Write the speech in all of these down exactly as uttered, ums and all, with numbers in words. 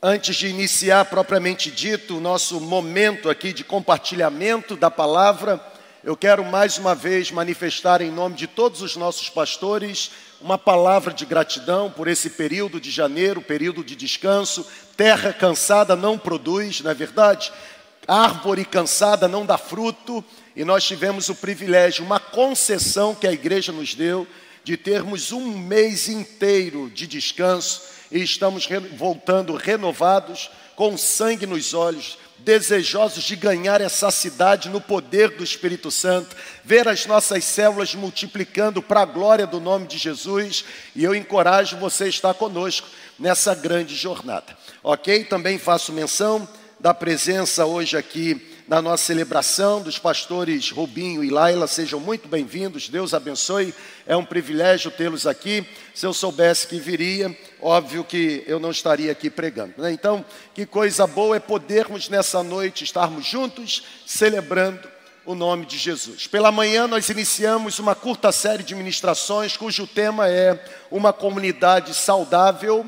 Antes de iniciar propriamente dito o nosso momento aqui de compartilhamento da palavra, eu quero mais uma vez manifestar em nome de todos os nossos pastores uma palavra de gratidão por esse período de janeiro, período de descanso. Terra cansada não produz, não é verdade? Árvore cansada não dá fruto, e nós tivemos o privilégio, uma concessão que a igreja nos deu, de termos um mês inteiro de descanso, e estamos voltando renovados, com sangue nos olhos, desejosos de ganhar essa cidade no poder do Espírito Santo, ver as nossas células multiplicando para a glória do nome de Jesus, e eu encorajo você a estar conosco nessa grande jornada, ok? Também faço menção da presença hoje aqui na nossa celebração dos pastores Rubinho e Laila. Sejam muito bem-vindos, Deus abençoe, é um privilégio tê-los aqui. Se eu soubesse que viria, óbvio que eu não estaria aqui pregando, né? Então, que coisa boa é podermos nessa noite estarmos juntos, celebrando o nome de Jesus. Pela manhã nós iniciamos uma curta série de ministrações, cujo tema é uma comunidade saudável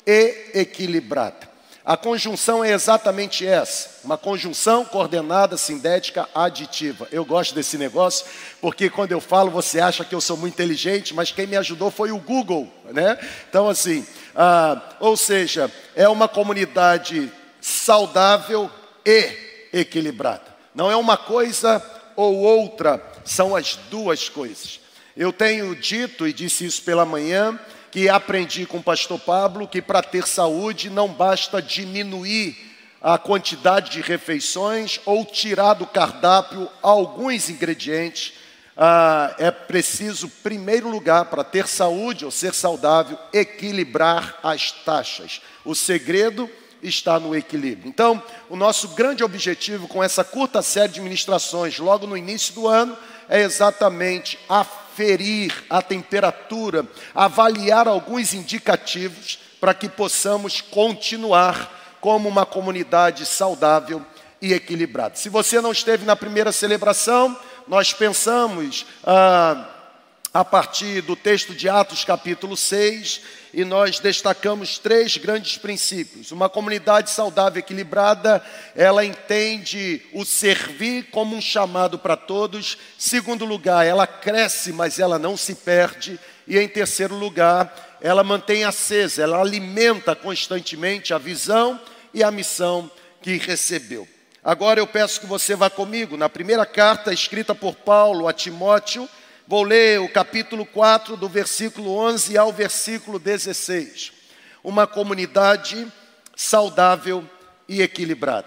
e equilibrada. A conjunção é exatamente essa, uma conjunção coordenada, sindética, aditiva. Eu gosto desse negócio, porque quando eu falo você acha que eu sou muito inteligente, mas quem me ajudou foi o Google, né? Então assim, ah, ou seja, é uma comunidade saudável e equilibrada. Não é uma coisa ou outra, são as duas coisas. Eu tenho dito, e disse isso pela manhã, que aprendi com o pastor Pablo, que para ter saúde não basta diminuir a quantidade de refeições ou tirar do cardápio alguns ingredientes. Ah, é preciso, em primeiro lugar, para ter saúde ou ser saudável, equilibrar as taxas. O segredo está no equilíbrio. Então, o nosso grande objetivo com essa curta série de ministrações, logo no início do ano, é exatamente aferir a temperatura, avaliar alguns indicativos para que possamos continuar como uma comunidade saudável e equilibrada. Se você não esteve na primeira celebração, nós pensamos ah, a partir do texto de Atos capítulo seis, e nós destacamos três grandes princípios. Uma comunidade saudável e equilibrada, ela entende o servir como um chamado para todos. Segundo lugar, ela cresce, mas ela não se perde. E em terceiro lugar, ela mantém acesa, ela alimenta constantemente a visão e a missão que recebeu. Agora eu peço que você vá comigo na primeira carta escrita por Paulo a Timóteo. Vou ler o capítulo quatro, do versículo onze ao versículo dezesseis. Uma comunidade saudável e equilibrada.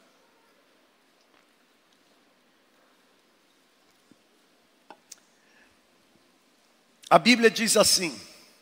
A Bíblia diz assim: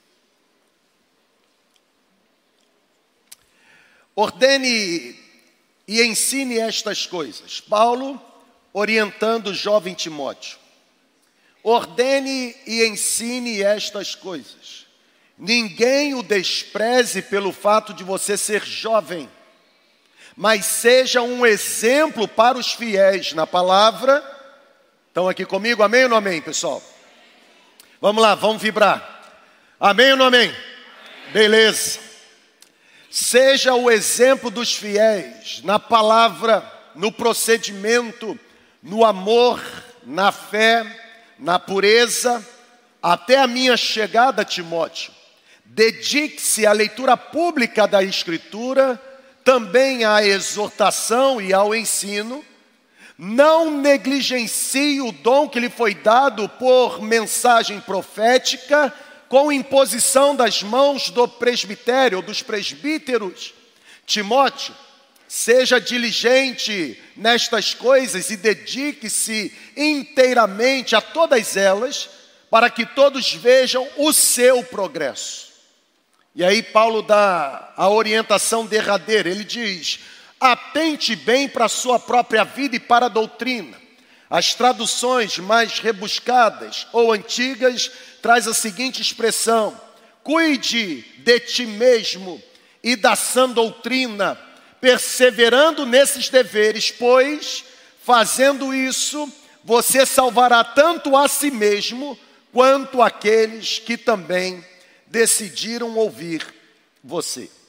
ordene e ensine estas coisas. Paulo orientando o jovem Timóteo. Ordene e ensine estas coisas. Ninguém o despreze pelo fato de você ser jovem, mas seja um exemplo para os fiéis na palavra. Estão aqui comigo? Amém ou não amém, pessoal? Vamos lá, vamos vibrar. Amém ou não amém? Amém. Beleza. Seja o exemplo dos fiéis na palavra, no procedimento, no amor, na fé, na pureza, até a minha chegada, Timóteo. Dedique-se à leitura pública da Escritura, também à exortação e ao ensino. Não negligencie o dom que lhe foi dado por mensagem profética, com imposição das mãos do presbitério, dos presbíteros. Timóteo, seja diligente nestas coisas e dedique-se inteiramente a todas elas, para que todos vejam o seu progresso. E aí Paulo dá a orientação derradeira. Ele diz: atente bem para a sua própria vida e para a doutrina. As traduções mais rebuscadas ou antigas traz a seguinte expressão: cuide de ti mesmo e da sã doutrina, perseverando nesses deveres, pois, fazendo isso, você salvará tanto a si mesmo, quanto aqueles que também decidiram ouvir você.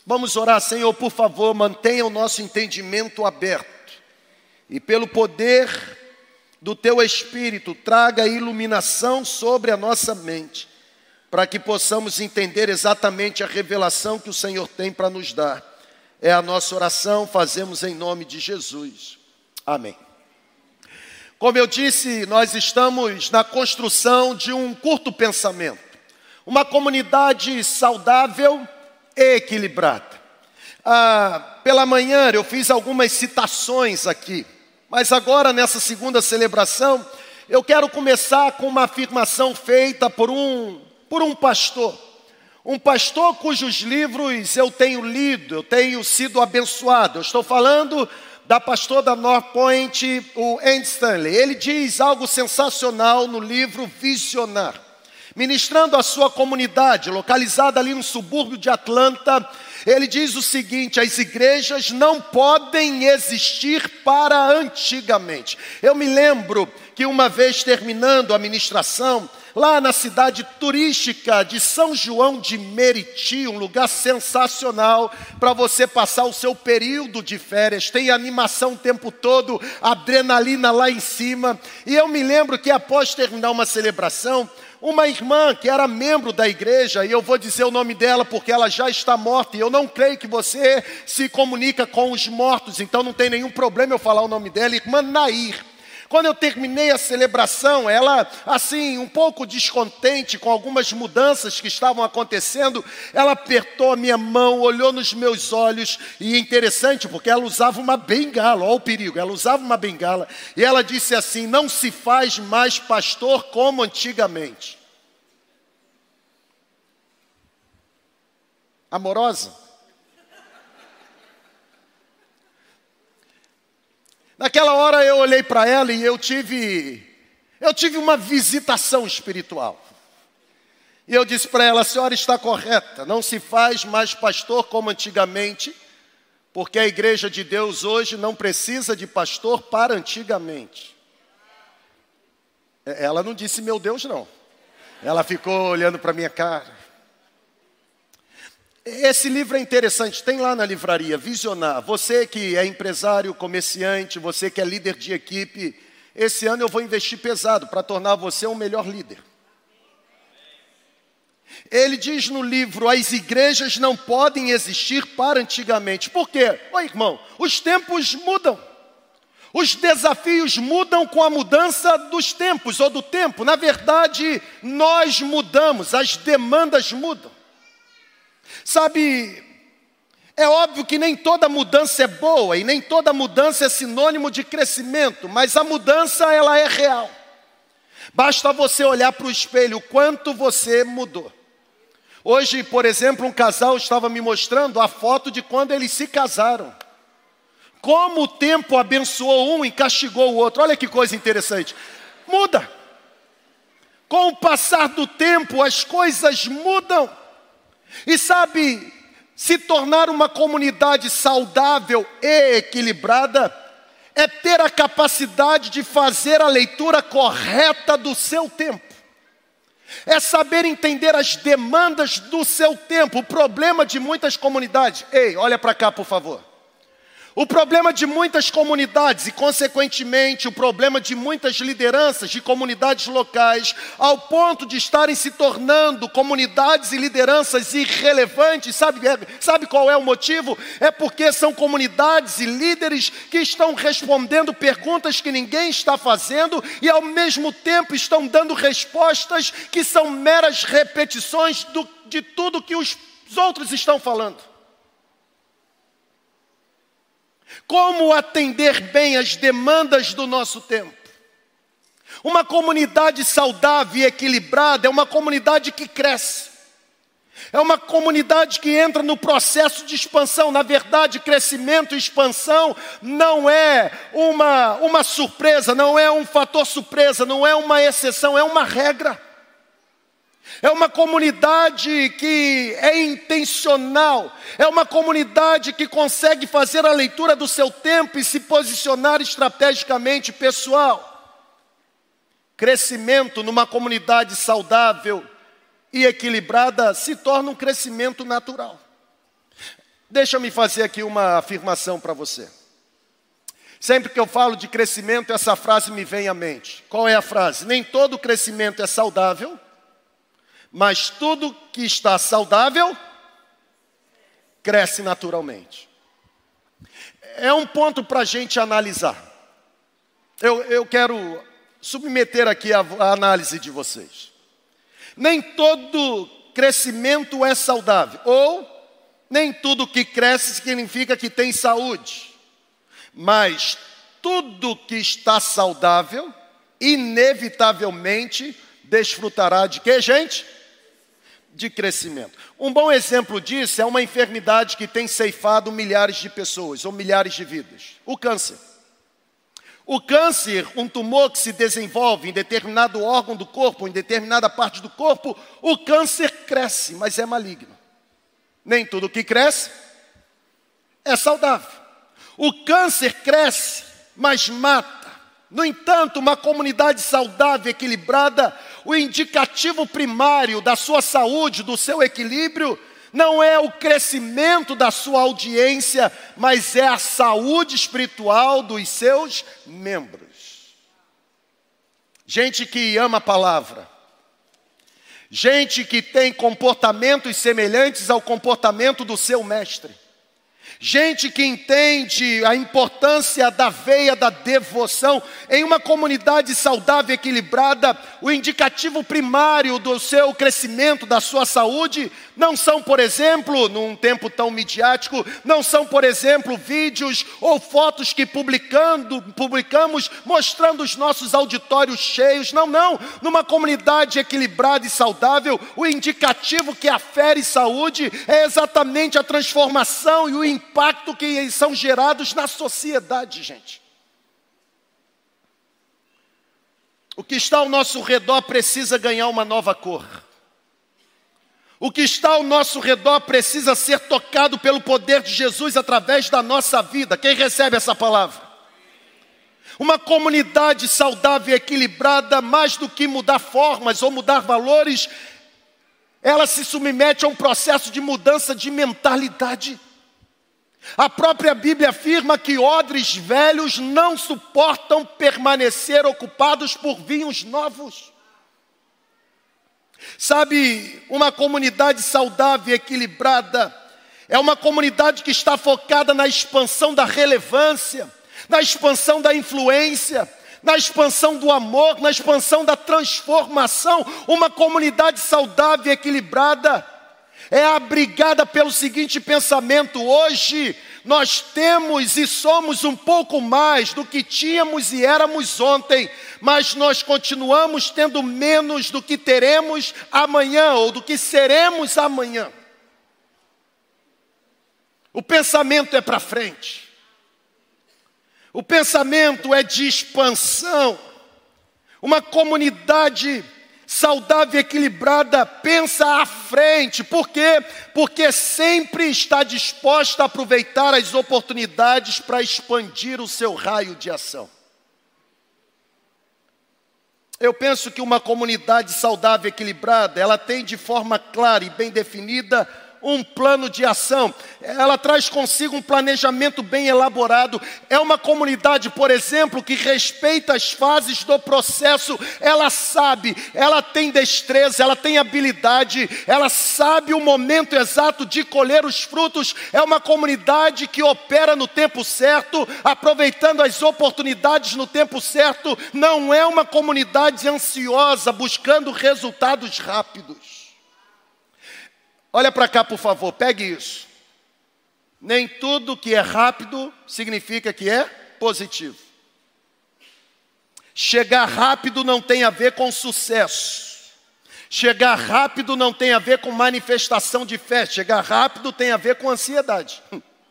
Vamos orar, Senhor, por favor, mantenha o nosso entendimento aberto. E pelo poder do Teu Espírito, traga iluminação sobre a nossa mente, para que possamos entender exatamente a revelação que o Senhor tem para nos dar. É a nossa oração, fazemos em nome de Jesus. Amém. Como eu disse, nós estamos na construção de um curto pensamento, uma comunidade saudável e equilibrada. Ah, pela manhã eu fiz algumas citações aqui, mas agora nessa segunda celebração, eu quero começar com uma afirmação feita por um, por um pastor. Um pastor cujos livros eu tenho lido, eu tenho sido abençoado. Eu estou falando da pastora da North Point, o Andy Stanley. Ele diz algo sensacional no livro Visionar. Ministrando a sua comunidade, localizada ali no subúrbio de Atlanta, ele diz o seguinte: as igrejas não podem existir para antigamente. Eu me lembro que uma vez terminando a ministração, lá na cidade turística de São João de Meriti, um lugar sensacional para você passar o seu período de férias, tem animação o tempo todo, adrenalina lá em cima. E eu me lembro que após terminar uma celebração, uma irmã que era membro da igreja, e eu vou dizer o nome dela porque ela já está morta, e eu não creio que você se comunica com os mortos, então não tem nenhum problema eu falar o nome dela, irmã Nair. Quando eu terminei a celebração, ela, assim, um pouco descontente com algumas mudanças que estavam acontecendo, ela apertou a minha mão, olhou nos meus olhos, e é interessante porque ela usava uma bengala, olha o perigo, ela usava uma bengala, e ela disse assim: não se faz mais pastor como antigamente. Amorosa? Naquela hora eu olhei para ela e eu tive, eu tive uma visitação espiritual. E eu disse para ela: a senhora está correta, não se faz mais pastor como antigamente, porque a igreja de Deus hoje não precisa de pastor para antigamente. Ela não disse meu Deus não, ela ficou olhando para a minha cara. Esse livro é interessante, tem lá na livraria, Visionar. Você que é empresário, comerciante, você que é líder de equipe, esse ano eu vou investir pesado para tornar você um melhor líder. Ele diz no livro: as igrejas não podem existir para antigamente. Por quê? Ô irmão, os tempos mudam. Os desafios mudam com a mudança dos tempos ou do tempo. Na verdade, nós mudamos, as demandas mudam. Sabe, é óbvio que nem toda mudança é boa e nem toda mudança é sinônimo de crescimento, mas a mudança, ela é real. Basta você olhar para o espelho o quanto você mudou. Hoje, por exemplo, um casal estava me mostrando a foto de quando eles se casaram. Como o tempo abençoou um e castigou o outro. Olha que coisa interessante. Muda. Com o passar do tempo, as coisas mudam. E sabe, se tornar uma comunidade saudável e equilibrada é ter a capacidade de fazer a leitura correta do seu tempo. É saber entender as demandas do seu tempo. O problema de muitas comunidades... Ei, olha para cá, por favor. O problema de muitas comunidades e, consequentemente, o problema de muitas lideranças de comunidades locais, ao ponto de estarem se tornando comunidades e lideranças irrelevantes, sabe, sabe qual é o motivo? É porque são comunidades e líderes que estão respondendo perguntas que ninguém está fazendo e, ao mesmo tempo, estão dando respostas que são meras repetições do, de tudo que os outros estão falando. Como atender bem as demandas do nosso tempo? Uma comunidade saudável e equilibrada é uma comunidade que cresce. É uma comunidade que entra no processo de expansão. Na verdade, crescimento e expansão não é uma, uma surpresa, não é um fator surpresa, não é uma exceção, é uma regra. É uma comunidade que é intencional. É uma comunidade que consegue fazer a leitura do seu tempo e se posicionar estrategicamente, pessoal. Crescimento numa comunidade saudável e equilibrada se torna um crescimento natural. Deixa-me fazer aqui uma afirmação para você. Sempre que eu falo de crescimento, essa frase me vem à mente. Qual é a frase? Nem todo crescimento é saudável, mas tudo que está saudável cresce naturalmente. É um ponto para a gente analisar. Eu, eu quero submeter aqui a, a análise de vocês. Nem todo crescimento é saudável, ou nem tudo que cresce significa que tem saúde. Mas tudo que está saudável, inevitavelmente, desfrutará de quê, gente? De crescimento. Um bom exemplo disso é uma enfermidade que tem ceifado milhares de pessoas, ou milhares de vidas. O câncer. O câncer, um tumor que se desenvolve em determinado órgão do corpo, em determinada parte do corpo, o câncer cresce, mas é maligno. Nem tudo que cresce é saudável. O câncer cresce, mas mata. No entanto, uma comunidade saudável, equilibrada, o indicativo primário da sua saúde, do seu equilíbrio, não é o crescimento da sua audiência, mas é a saúde espiritual dos seus membros. Gente que ama a palavra. Gente que tem comportamentos semelhantes ao comportamento do seu mestre. Gente que entende a importância da veia da devoção. Em uma comunidade saudável e equilibrada, o indicativo primário do seu crescimento, da sua saúde, não são, por exemplo, num tempo tão midiático, não são, por exemplo, vídeos ou fotos que publicando, publicamos mostrando os nossos auditórios cheios. Não, não. Numa comunidade equilibrada e saudável, o indicativo que afere saúde é exatamente a transformação e o impacto que são gerados na sociedade, gente. O que está ao nosso redor precisa ganhar uma nova cor. O que está ao nosso redor precisa ser tocado pelo poder de Jesus através da nossa vida. Quem recebe essa palavra? Uma comunidade saudável e equilibrada, mais do que mudar formas ou mudar valores, ela se submete a um processo de mudança de mentalidade. A própria Bíblia afirma que odres velhos não suportam permanecer ocupados por vinhos novos. Sabe, uma comunidade saudável e equilibrada é uma comunidade que está focada na expansão da relevância, na expansão da influência, na expansão do amor, na expansão da transformação. Uma comunidade saudável e equilibrada é abrigada pelo seguinte pensamento: hoje nós temos e somos um pouco mais do que tínhamos e éramos ontem, mas nós continuamos tendo menos do que teremos amanhã ou do que seremos amanhã. O pensamento é para frente. O pensamento é de expansão. Uma comunidade saudável e equilibrada pensa à frente. Por quê? Porque sempre está disposta a aproveitar as oportunidades para expandir o seu raio de ação. Eu penso que uma comunidade saudável e equilibrada, ela tem de forma clara e bem definida um plano de ação. Ela traz consigo um planejamento bem elaborado. É uma comunidade, por exemplo, que respeita as fases do processo. Ela sabe, ela tem destreza, ela tem habilidade, ela sabe o momento exato de colher os frutos. É uma comunidade que opera no tempo certo, aproveitando as oportunidades no tempo certo. Não é uma comunidade ansiosa, buscando resultados rápidos. Olha para cá, por favor, pegue isso. Nem tudo que é rápido significa que é positivo. Chegar rápido não tem a ver com sucesso. Chegar rápido não tem a ver com manifestação de fé. Chegar rápido tem a ver com ansiedade.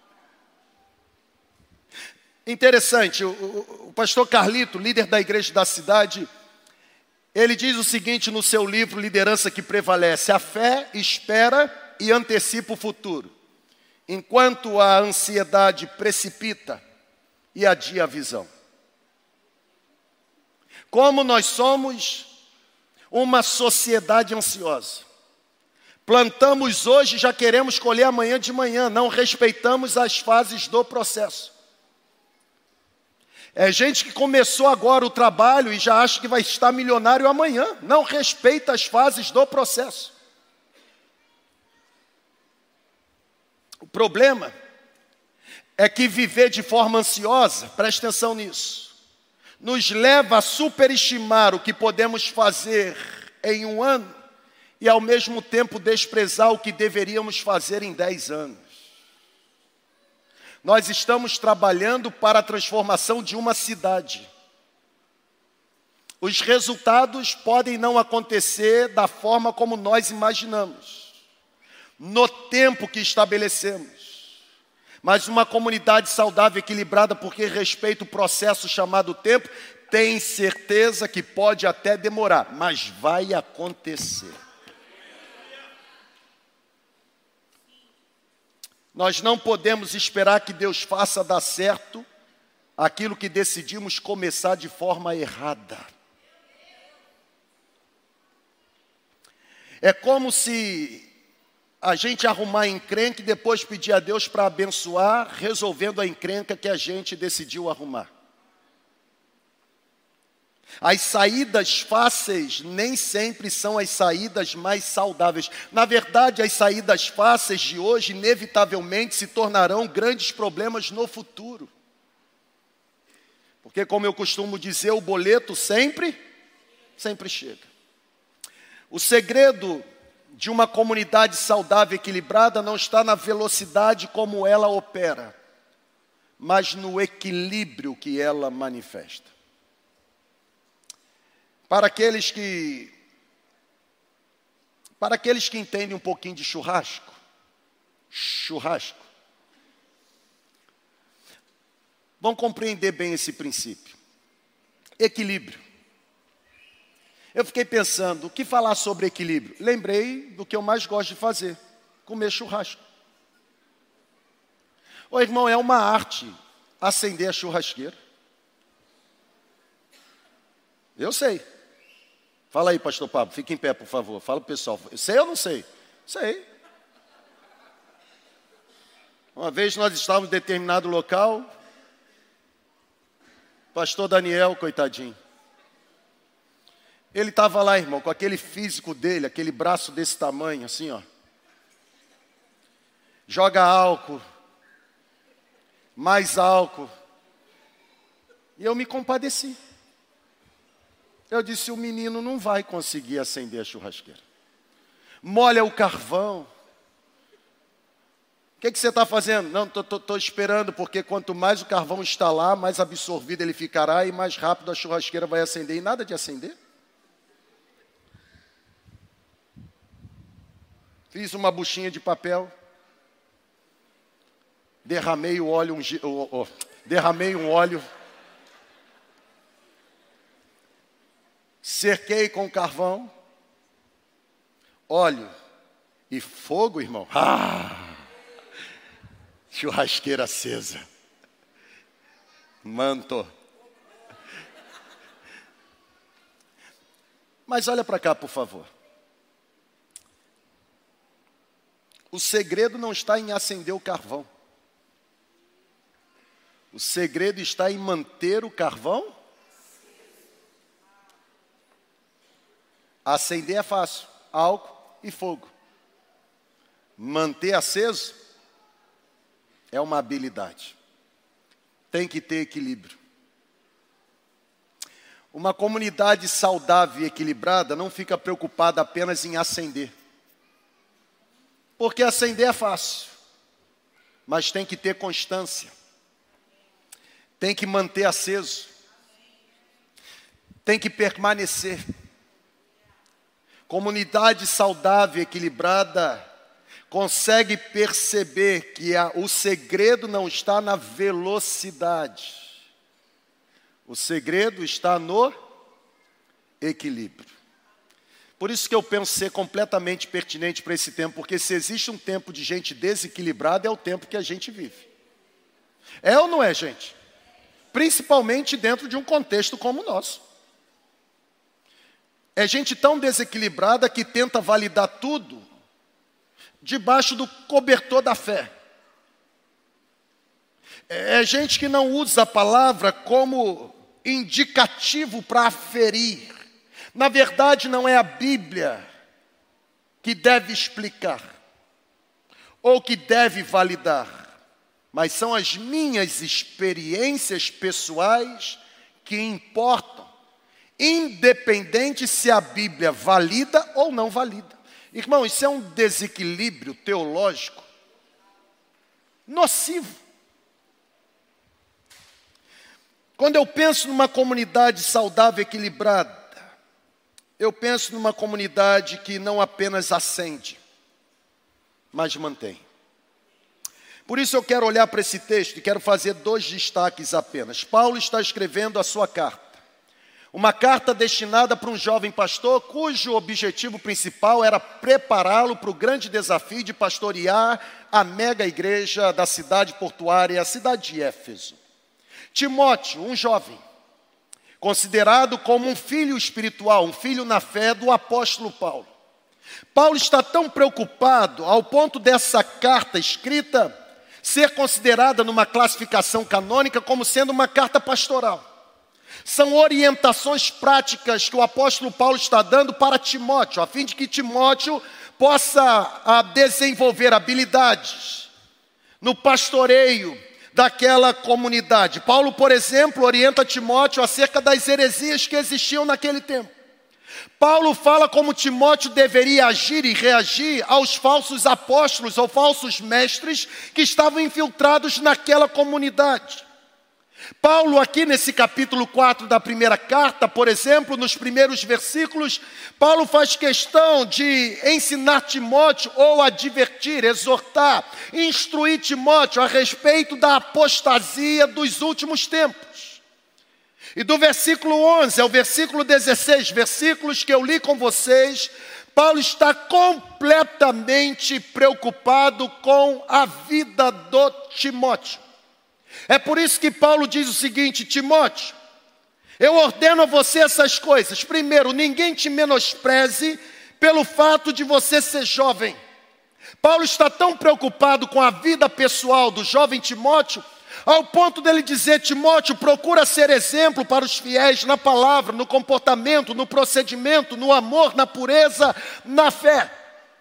Interessante, o, o, o pastor Carlito, líder da igreja da cidade, ele diz o seguinte no seu livro Liderança que Prevalece: a fé espera e antecipa o futuro, enquanto a ansiedade precipita e adia a visão. Como nós somos uma sociedade ansiosa, Plantamos hoje e já queremos colher amanhã de manhã. Não respeitamos as fases do processo. É gente que começou agora o trabalho e já acha que vai estar milionário amanhã. Não respeita as fases do processo. O problema é que viver de forma ansiosa, preste atenção nisso, nos leva a superestimar o que podemos fazer em um ano e ao mesmo tempo desprezar o que deveríamos fazer em dez anos. Nós estamos trabalhando para a transformação de uma cidade. Os resultados podem não acontecer da forma como nós imaginamos, no tempo que estabelecemos. Mas uma comunidade saudável, equilibrada, porque respeita o processo chamado tempo, tem certeza que pode até demorar, mas vai acontecer. Nós não podemos esperar que Deus faça dar certo aquilo que decidimos começar de forma errada. É como se a gente arrumar encrenca e depois pedir a Deus para abençoar, resolvendo a encrenca que a gente decidiu arrumar. As saídas fáceis nem sempre são as saídas mais saudáveis. Na verdade, as saídas fáceis de hoje, inevitavelmente, se tornarão grandes problemas no futuro. Porque, como eu costumo dizer, o boleto sempre, sempre chega. O segredo de uma comunidade saudável e equilibrada não está na velocidade como ela opera, mas no equilíbrio que ela manifesta. Para aqueles que, para aqueles que entendem um pouquinho de churrasco, churrasco, vão compreender bem esse princípio. Equilíbrio. Eu fiquei pensando, o que falar sobre equilíbrio? Lembrei do que eu mais gosto de fazer, comer churrasco. Ô irmão, é uma arte acender a churrasqueira. Eu sei. Fala aí, pastor Pablo, fica em pé, por favor. Fala pro pessoal, sei ou não sei? Sei. Uma vez nós estávamos em determinado local, pastor Daniel, coitadinho. Ele estava lá, irmão, com aquele físico dele, aquele braço desse tamanho, assim, ó. Joga álcool, mais álcool. E eu me compadeci. Eu disse, o menino não vai conseguir acender a churrasqueira. Molha o carvão. O que, que você está fazendo? Não, estou esperando, porque quanto mais o carvão está lá, mais absorvido ele ficará e mais rápido a churrasqueira vai acender. E nada de acender. Fiz uma buchinha de papel. Derramei o óleo, um, oh, oh, derramei um óleo. Cerquei com carvão, óleo e fogo, irmão. Ah! Churrasqueira acesa. Manto. Mas olha para cá, por favor. O segredo não está em acender o carvão. O segredo está em manter o carvão. Acender é fácil, álcool e fogo. Manter aceso é uma habilidade. Tem que ter equilíbrio. Uma comunidade saudável e equilibrada não fica preocupada apenas em acender. Porque acender é fácil, mas tem que ter constância. Tem que manter aceso. Tem que permanecer. Comunidade saudável e equilibrada consegue perceber que a, o segredo não está na velocidade. O segredo está no equilíbrio. Por isso que eu penso ser completamente pertinente para esse tempo, porque se existe um tempo de gente desequilibrada, é o tempo que a gente vive. É ou não é, gente? Principalmente dentro de um contexto como o nosso. É gente tão desequilibrada que tenta validar tudo debaixo do cobertor da fé. É gente que não usa a palavra como indicativo para aferir. Na verdade, não é a Bíblia que deve explicar ou que deve validar, mas são as minhas experiências pessoais que importam, independente se a Bíblia valida ou não valida. Irmão, isso é um desequilíbrio teológico nocivo. Quando eu penso numa comunidade saudável, equilibrada, eu penso numa comunidade que não apenas acende, mas mantém. Por isso eu quero olhar para esse texto e quero fazer dois destaques apenas. Paulo está escrevendo a sua carta. Uma carta destinada para um jovem pastor, cujo objetivo principal era prepará-lo para o grande desafio de pastorear a mega igreja da cidade portuária, a cidade de Éfeso. Timóteo, um jovem, considerado como um filho espiritual, um filho na fé do apóstolo Paulo. Paulo está tão preocupado ao ponto dessa carta escrita ser considerada numa classificação canônica como sendo uma carta pastoral. São orientações práticas que o apóstolo Paulo está dando para Timóteo, a fim de que Timóteo possa a, desenvolver habilidades no pastoreio daquela comunidade. Paulo, por exemplo, orienta Timóteo acerca das heresias que existiam naquele tempo. Paulo fala como Timóteo deveria agir e reagir aos falsos apóstolos ou falsos mestres que estavam infiltrados naquela comunidade. Paulo aqui nesse capítulo quatro da primeira carta, por exemplo, nos primeiros versículos, Paulo faz questão de ensinar Timóteo ou advertir, exortar, instruir Timóteo a respeito da apostasia dos últimos tempos. E do versículo onze ao versículo dezesseis, versículos que eu li com vocês, Paulo está completamente preocupado com a vida do Timóteo. É por isso que Paulo diz o seguinte: Timóteo, eu ordeno a você essas coisas. Primeiro, ninguém te menospreze pelo fato de você ser jovem. Paulo está tão preocupado com a vida pessoal do jovem Timóteo, ao ponto dele dizer: Timóteo, procura ser exemplo para os fiéis na palavra, no comportamento, no procedimento, no amor, na pureza, na fé.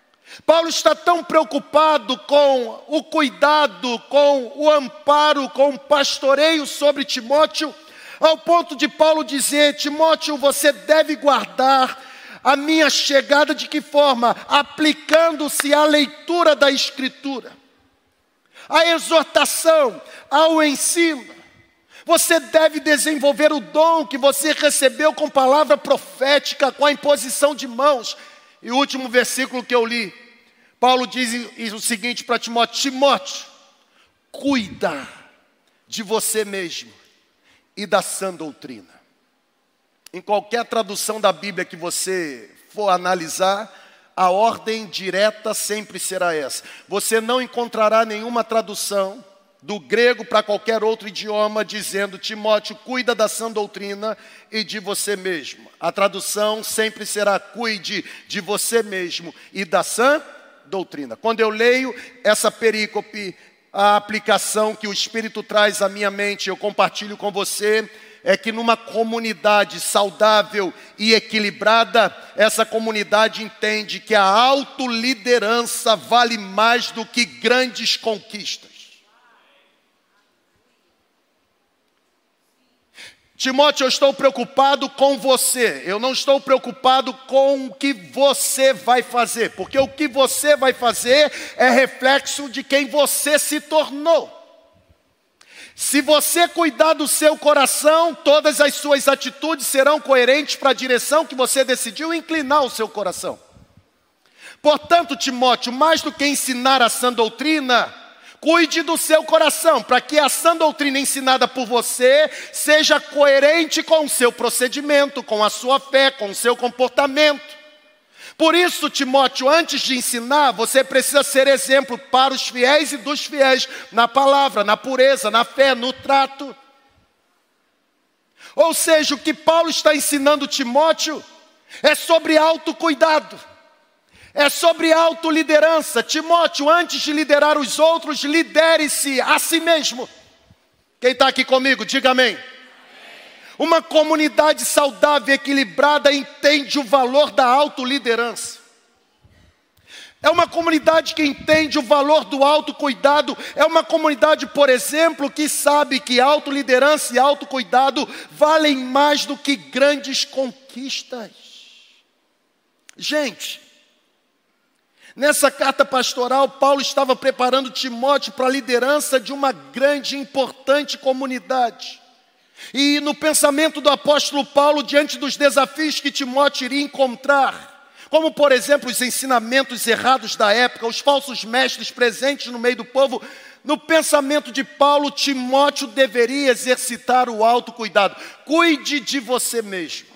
Paulo está tão preocupado com o cuidado, com o amparo, com o pastoreio sobre Timóteo, ao ponto de Paulo dizer: Timóteo, você deve guardar a minha chegada de que forma? Aplicando-se à leitura da Escritura, à exortação, ao ensino. Você deve desenvolver o dom que você recebeu com palavra profética, com a imposição de mãos. E o último versículo que eu li, Paulo diz o seguinte para Timóteo: Timóteo, cuida de você mesmo e da sã doutrina. Em qualquer tradução da Bíblia que você for analisar, a ordem direta sempre será essa. Você não encontrará nenhuma tradução do grego para qualquer outro idioma dizendo: Timóteo, cuida da sã doutrina e de você mesmo. A tradução sempre será: cuide de você mesmo e da sã doutrina. Quando eu leio essa perícope, a aplicação que o Espírito traz à minha mente, eu compartilho com você, é que numa comunidade saudável e equilibrada, essa comunidade entende que a autoliderança vale mais do que grandes conquistas. Timóteo, eu estou preocupado com você, eu não estou preocupado com o que você vai fazer, porque o que você vai fazer é reflexo de quem você se tornou. Se você cuidar do seu coração, todas as suas atitudes serão coerentes para a direção que você decidiu inclinar o seu coração. Portanto, Timóteo, mais do que ensinar a sã doutrina, cuide do seu coração, para que a sã doutrina ensinada por você seja coerente com o seu procedimento, com a sua fé, com o seu comportamento. Por isso, Timóteo, antes de ensinar, você precisa ser exemplo para os fiéis e dos fiéis, na palavra, na pureza, na fé, no trato. Ou seja, o que Paulo está ensinando Timóteo é sobre autocuidado. É sobre autoliderança. Timóteo, antes de liderar os outros, lidere-se a si mesmo. Quem está aqui comigo, diga amém. Amém. Uma comunidade saudável e equilibrada entende o valor da autoliderança. É uma comunidade que entende o valor do autocuidado. É uma comunidade, por exemplo, que sabe que autoliderança e autocuidado valem mais do que grandes conquistas. Gente, nessa carta pastoral, Paulo estava preparando Timóteo para a liderança de uma grande e importante comunidade. E no pensamento do apóstolo Paulo, diante dos desafios que Timóteo iria encontrar, como por exemplo os ensinamentos errados da época, os falsos mestres presentes no meio do povo, no pensamento de Paulo, Timóteo deveria exercitar o autocuidado. Cuide de você mesmo.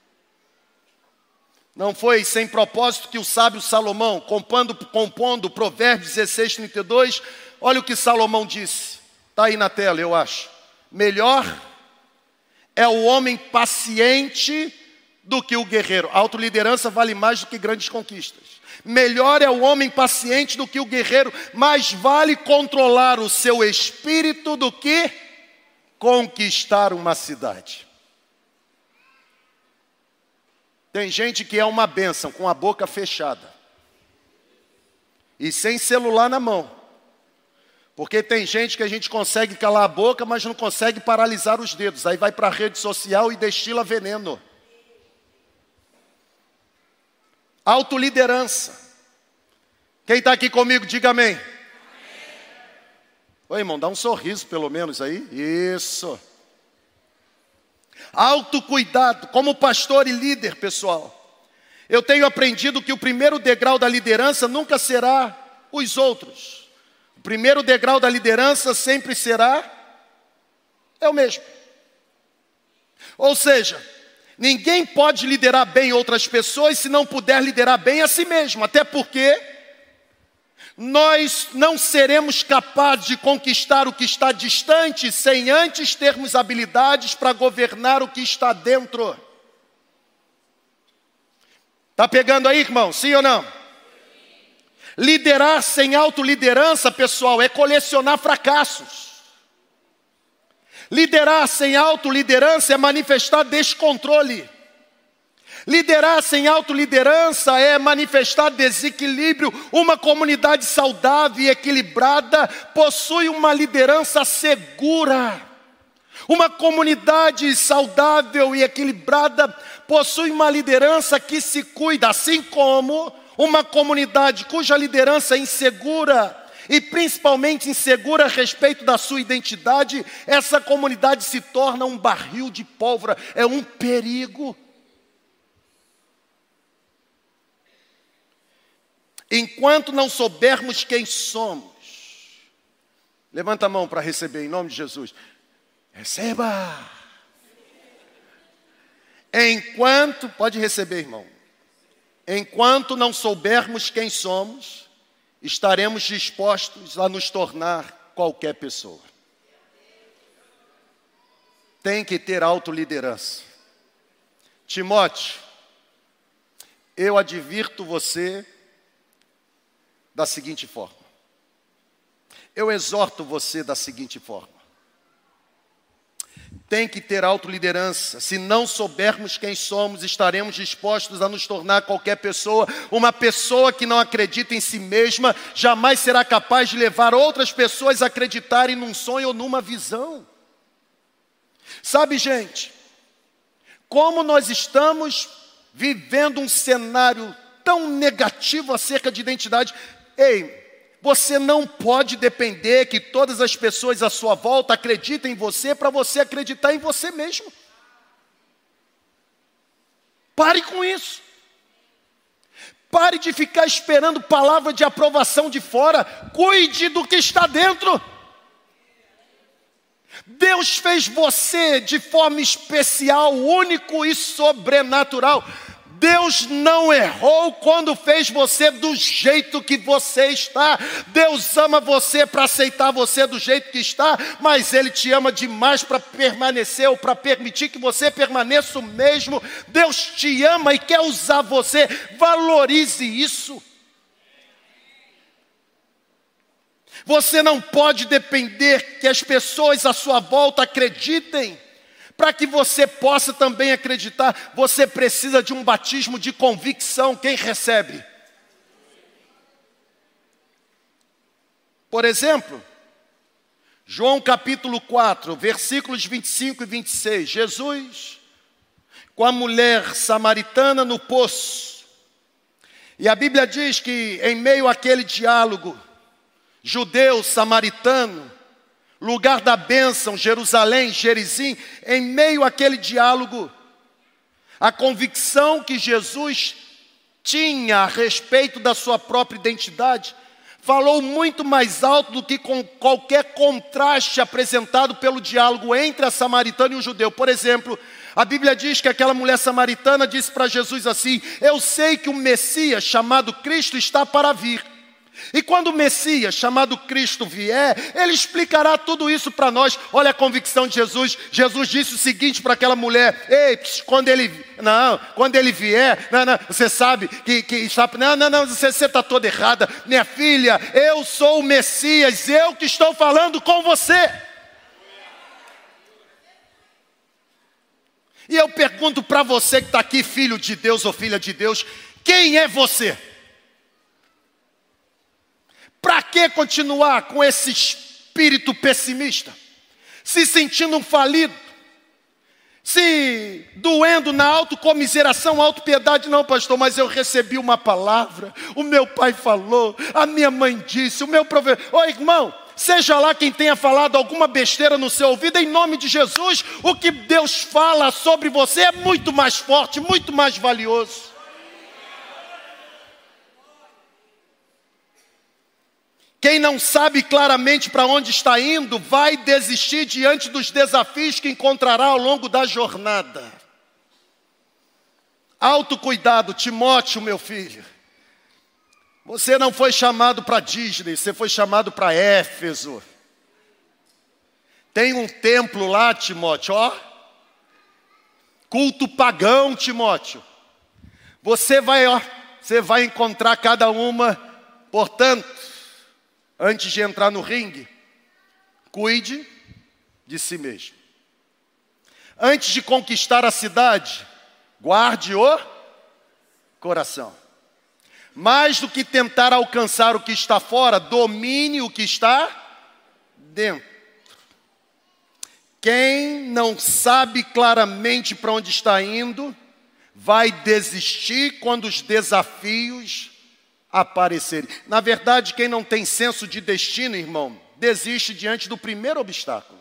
Não foi sem propósito que o sábio Salomão, compondo, compondo Provérbios dezesseis, trinta e dois, olha o que Salomão disse. Está aí na tela, eu acho. Melhor é o homem paciente do que o guerreiro. A autoliderança vale mais do que grandes conquistas. Melhor é o homem paciente do que o guerreiro. Mais vale controlar o seu espírito do que conquistar uma cidade. Tem gente que é uma bênção com a boca fechada e sem celular na mão. Porque tem gente que a gente consegue calar a boca, mas não consegue paralisar os dedos. Aí vai para a rede social e destila veneno. Autoliderança. Quem está aqui comigo, diga amém. Amém. Oi, irmão, dá um sorriso pelo menos aí. Isso. Autocuidado, como pastor e líder, pessoal. Eu tenho aprendido que o primeiro degrau da liderança nunca será os outros. O primeiro degrau da liderança sempre será eu mesmo. Ou seja, ninguém pode liderar bem outras pessoas se não puder liderar bem a si mesmo. Até porque nós não seremos capazes de conquistar o que está distante sem antes termos habilidades para governar o que está dentro. Está pegando aí, irmão? Sim ou não? Liderar sem autoliderança, pessoal, é colecionar fracassos. Liderar sem autoliderança é manifestar descontrole. Liderar sem autoliderança é manifestar desequilíbrio. Uma comunidade saudável e equilibrada possui uma liderança segura. Uma comunidade saudável e equilibrada possui uma liderança que se cuida, assim como uma comunidade cuja liderança é insegura, e principalmente insegura a respeito da sua identidade, essa comunidade se torna um barril de pólvora, é um perigo. Enquanto não soubermos quem somos, levanta a mão para receber em nome de Jesus. Receba. Enquanto, pode receber, irmão. Enquanto não soubermos quem somos, estaremos dispostos a nos tornar qualquer pessoa. Tem que ter autoliderança. Timóteo, eu advirto você da seguinte forma. Eu exorto você da seguinte forma. Tem que ter autoliderança. Se não soubermos quem somos, estaremos dispostos a nos tornar qualquer pessoa. Uma pessoa que não acredita em si mesma jamais será capaz de levar outras pessoas a acreditarem num sonho ou numa visão. Sabe, gente, como nós estamos vivendo um cenário tão negativo acerca de identidade. Ei, você não pode depender que todas as pessoas à sua volta acreditem em você para você acreditar em você mesmo. Pare com isso. Pare de ficar esperando palavra de aprovação de fora. Cuide do que está dentro. Deus fez você de forma especial, único e sobrenatural. Deus não errou quando fez você do jeito que você está. Deus ama você para aceitar você do jeito que está, mas Ele te ama demais para permanecer ou para permitir que você permaneça o mesmo. Deus te ama e quer usar você. Valorize isso. Você não pode depender que as pessoas à sua volta acreditem. Para que você possa também acreditar, você precisa de um batismo de convicção. Quem recebe? Por exemplo, João capítulo quatro, versículos vinte e cinco e vinte e seis. Jesus, com a mulher samaritana no poço. E a Bíblia diz que em meio àquele diálogo, judeu, samaritano, lugar da bênção, Jerusalém, Gerizim, em meio àquele diálogo, a convicção que Jesus tinha a respeito da sua própria identidade, falou muito mais alto do que com qualquer contraste apresentado pelo diálogo entre a samaritana e o judeu. Por exemplo, a Bíblia diz que aquela mulher samaritana disse para Jesus assim: eu sei que o Messias chamado Cristo está para vir. E quando o Messias, chamado Cristo, vier, Ele explicará tudo isso para nós. Olha a convicção de Jesus. Jesus disse o seguinte para aquela mulher: ei, quando ele, não, quando ele vier, não, não, você sabe que, que está, não, não, não, você está toda errada. Minha filha, eu sou o Messias, eu que estou falando com você. E eu pergunto para você que está aqui, filho de Deus ou filha de Deus, quem é você? Para que continuar com esse espírito pessimista? Se sentindo um falido? Se doendo na autocomiseração, autopiedade? Não, pastor, mas eu recebi uma palavra. O meu pai falou, a minha mãe disse, o meu professor... Ô irmão, seja lá quem tenha falado alguma besteira no seu ouvido, em nome de Jesus, o que Deus fala sobre você é muito mais forte, muito mais valioso. Quem não sabe claramente para onde está indo, vai desistir diante dos desafios que encontrará ao longo da jornada. Autocuidado, Timóteo, meu filho. Você não foi chamado para Disney, você foi chamado para Éfeso. Tem um templo lá, Timóteo, ó. Culto pagão, Timóteo. Você vai, ó, você vai encontrar cada uma, portanto, antes de entrar no ringue, cuide de si mesmo. Antes de conquistar a cidade, guarde o coração. Mais do que tentar alcançar o que está fora, domine o que está dentro. Quem não sabe claramente para onde está indo, vai desistir quando os desafios aparecerem. Na verdade, quem não tem senso de destino, irmão, desiste diante do primeiro obstáculo.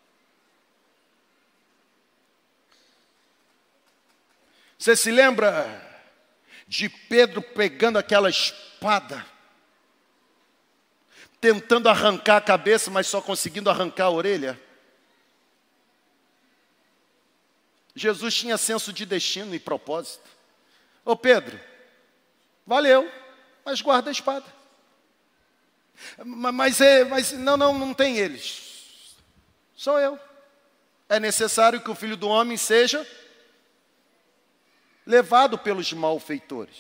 Você se lembra de Pedro pegando aquela espada, tentando arrancar a cabeça, mas só conseguindo arrancar a orelha? Jesus tinha senso de destino e propósito. Ô Pedro, valeu, mas guarda a espada. Mas, é, mas não, não, não tem eles. Sou eu. É necessário que o Filho do Homem seja levado pelos malfeitores.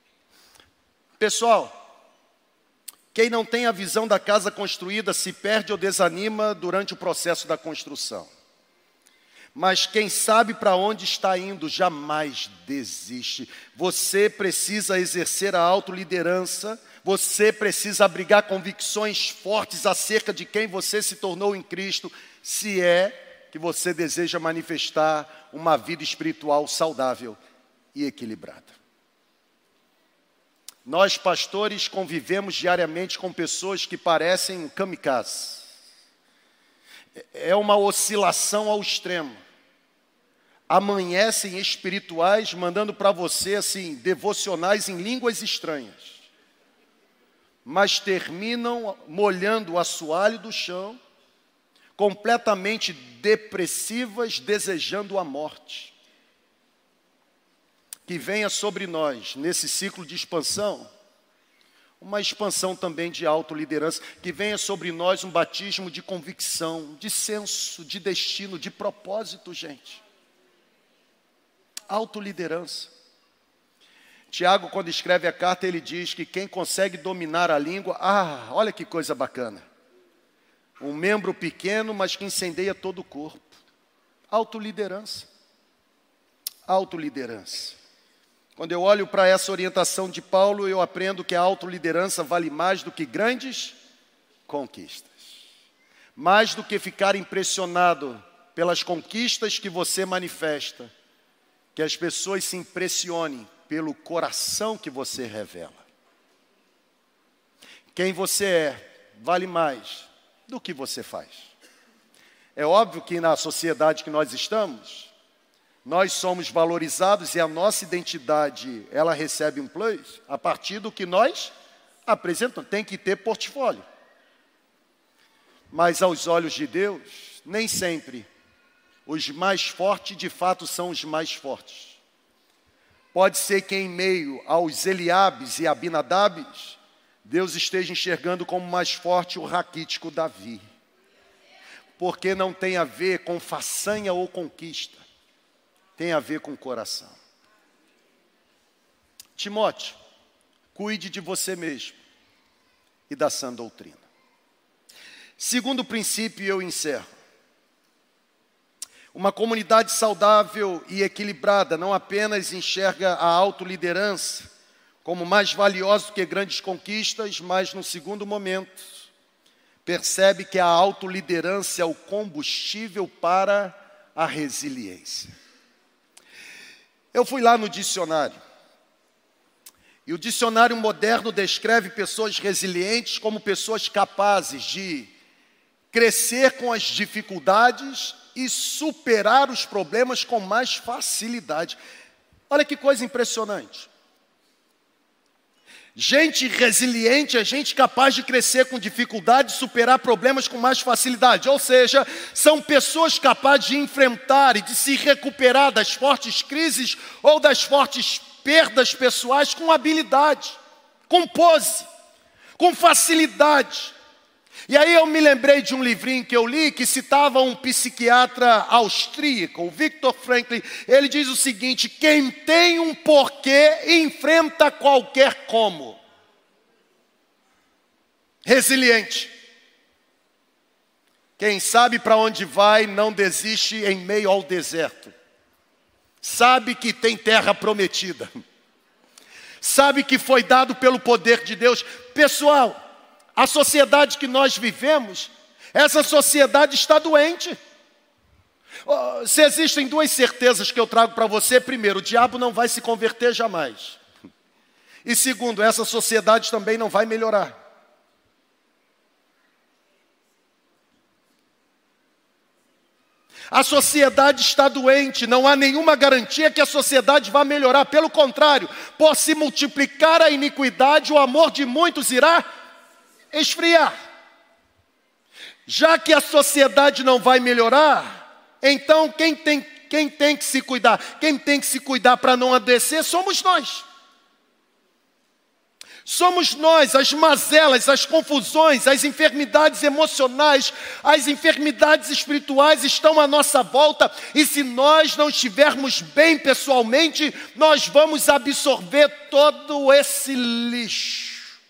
Pessoal, quem não tem a visão da casa construída se perde ou desanima durante o processo da construção. Mas quem sabe para onde está indo jamais desiste. Você precisa exercer a autoliderança. Você precisa abrigar convicções fortes acerca de quem você se tornou em Cristo, se é que você deseja manifestar uma vida espiritual saudável e equilibrada. Nós, pastores, convivemos diariamente com pessoas que parecem kamikazes. É uma oscilação ao extremo. Amanhecem espirituais mandando para você assim devocionais em línguas estranhas, mas terminam molhando o assoalho do chão, completamente depressivas, desejando a morte. Que venha sobre nós, nesse ciclo de expansão, uma expansão também de autoliderança, que venha sobre nós um batismo de convicção, de senso, de destino, de propósito, gente. Autoliderança. Tiago, quando escreve a carta, ele diz que quem consegue dominar a língua, ah, olha que coisa bacana. Um membro pequeno, mas que incendeia todo o corpo. Autoliderança. Autoliderança. Quando eu olho para essa orientação de Paulo, eu aprendo que a autoliderança vale mais do que grandes conquistas. Mais do que ficar impressionado pelas conquistas que você manifesta. Que as pessoas se impressionem pelo coração que você revela. Quem você é vale mais do que você faz. É óbvio que na sociedade que nós estamos, nós somos valorizados e a nossa identidade, ela recebe um plus a partir do que nós apresentamos. Tem que ter portfólio. Mas aos olhos de Deus, nem sempre os mais fortes de fato são os mais fortes. Pode ser que em meio aos Eliabes e Abinadabes, Deus esteja enxergando como mais forte o raquítico Davi. Porque não tem a ver com façanha ou conquista. Tem a ver com o coração. Timóteo, cuide de você mesmo e da sã doutrina. Segundo princípio, eu encerro. Uma comunidade saudável e equilibrada não apenas enxerga a autoliderança como mais valiosa do que grandes conquistas, mas no segundo momento, percebe que a autoliderança é o combustível para a resiliência. Eu fui lá no dicionário, e o dicionário moderno descreve pessoas resilientes como pessoas capazes de crescer com as dificuldades e superar os problemas com mais facilidade. Olha que coisa impressionante. Gente resiliente é gente capaz de crescer com dificuldade e superar problemas com mais facilidade. Ou seja, são pessoas capazes de enfrentar e de se recuperar das fortes crises ou das fortes perdas pessoais com habilidade, com pose, com facilidade. E aí eu me lembrei de um livrinho que eu li que citava um psiquiatra austríaco, o Viktor Frankl. Ele diz o seguinte: quem tem um porquê enfrenta qualquer como. Resiliente. Quem sabe para onde vai não desiste em meio ao deserto. Sabe que tem terra prometida. Sabe que foi dado pelo poder de Deus. Pessoal, a sociedade que nós vivemos, essa sociedade está doente. Se existem duas certezas que eu trago para você: primeiro, o diabo não vai se converter jamais. E segundo, essa sociedade também não vai melhorar. A sociedade está doente, não há nenhuma garantia que a sociedade vá melhorar. Pelo contrário, por se multiplicar a iniquidade, o amor de muitos irá esfriar. Já que a sociedade não vai melhorar, então quem tem, quem tem que se cuidar? Quem tem que se cuidar para não adoecer somos nós. Somos nós, as mazelas, as confusões, as enfermidades emocionais, as enfermidades espirituais estão à nossa volta. E se nós não estivermos bem pessoalmente, nós vamos absorver todo esse lixo.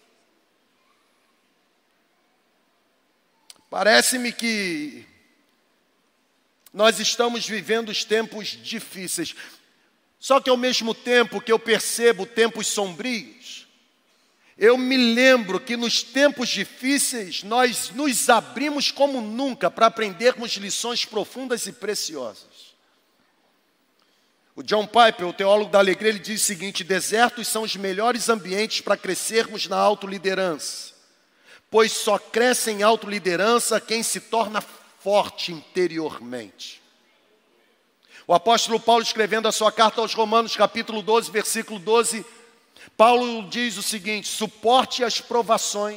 Parece-me que nós estamos vivendo os tempos difíceis. Só que ao mesmo tempo que eu percebo tempos sombrios, eu me lembro que nos tempos difíceis nós nos abrimos como nunca para aprendermos lições profundas e preciosas. O John Piper, o teólogo da alegria, ele diz o seguinte: desertos são os melhores ambientes para crescermos na autoliderança, pois só cresce em autoliderança quem se torna forte interiormente. O apóstolo Paulo, escrevendo a sua carta aos Romanos, capítulo doze, versículo doze, Paulo diz o seguinte: suporte as provações,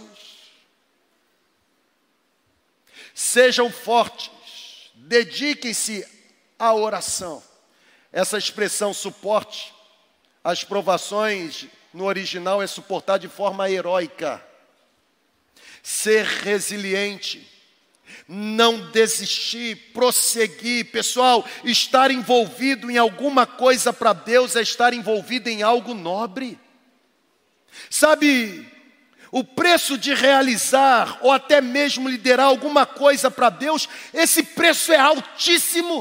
sejam fortes, dediquem-se à oração. Essa expressão suporte as provações, no original é suportar de forma heróica. Ser resiliente não desistir, prosseguir. Pessoal, estar envolvido em alguma coisa para Deus é estar envolvido em algo nobre. Sabe, o preço de realizar ou até mesmo liderar alguma coisa para Deus, esse preço é altíssimo.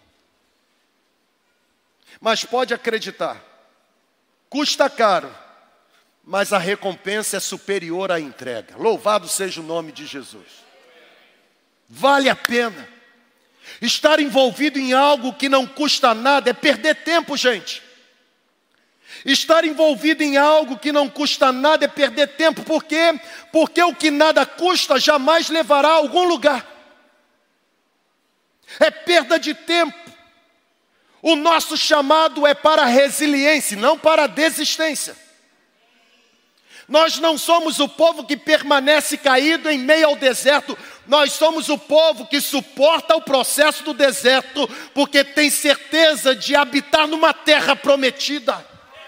Mas pode acreditar, custa caro, mas a recompensa é superior à entrega. Louvado seja o nome de Jesus. Vale a pena. Estar envolvido em algo que não custa nada é perder tempo, gente. Estar envolvido em algo que não custa nada é perder tempo. Por quê? Porque o que nada custa jamais levará a algum lugar. É perda de tempo. O nosso chamado é para a resiliência, não para a desistência. Nós não somos o povo que permanece caído em meio ao deserto. Nós somos o povo que suporta o processo do deserto, porque tem certeza de habitar numa terra prometida.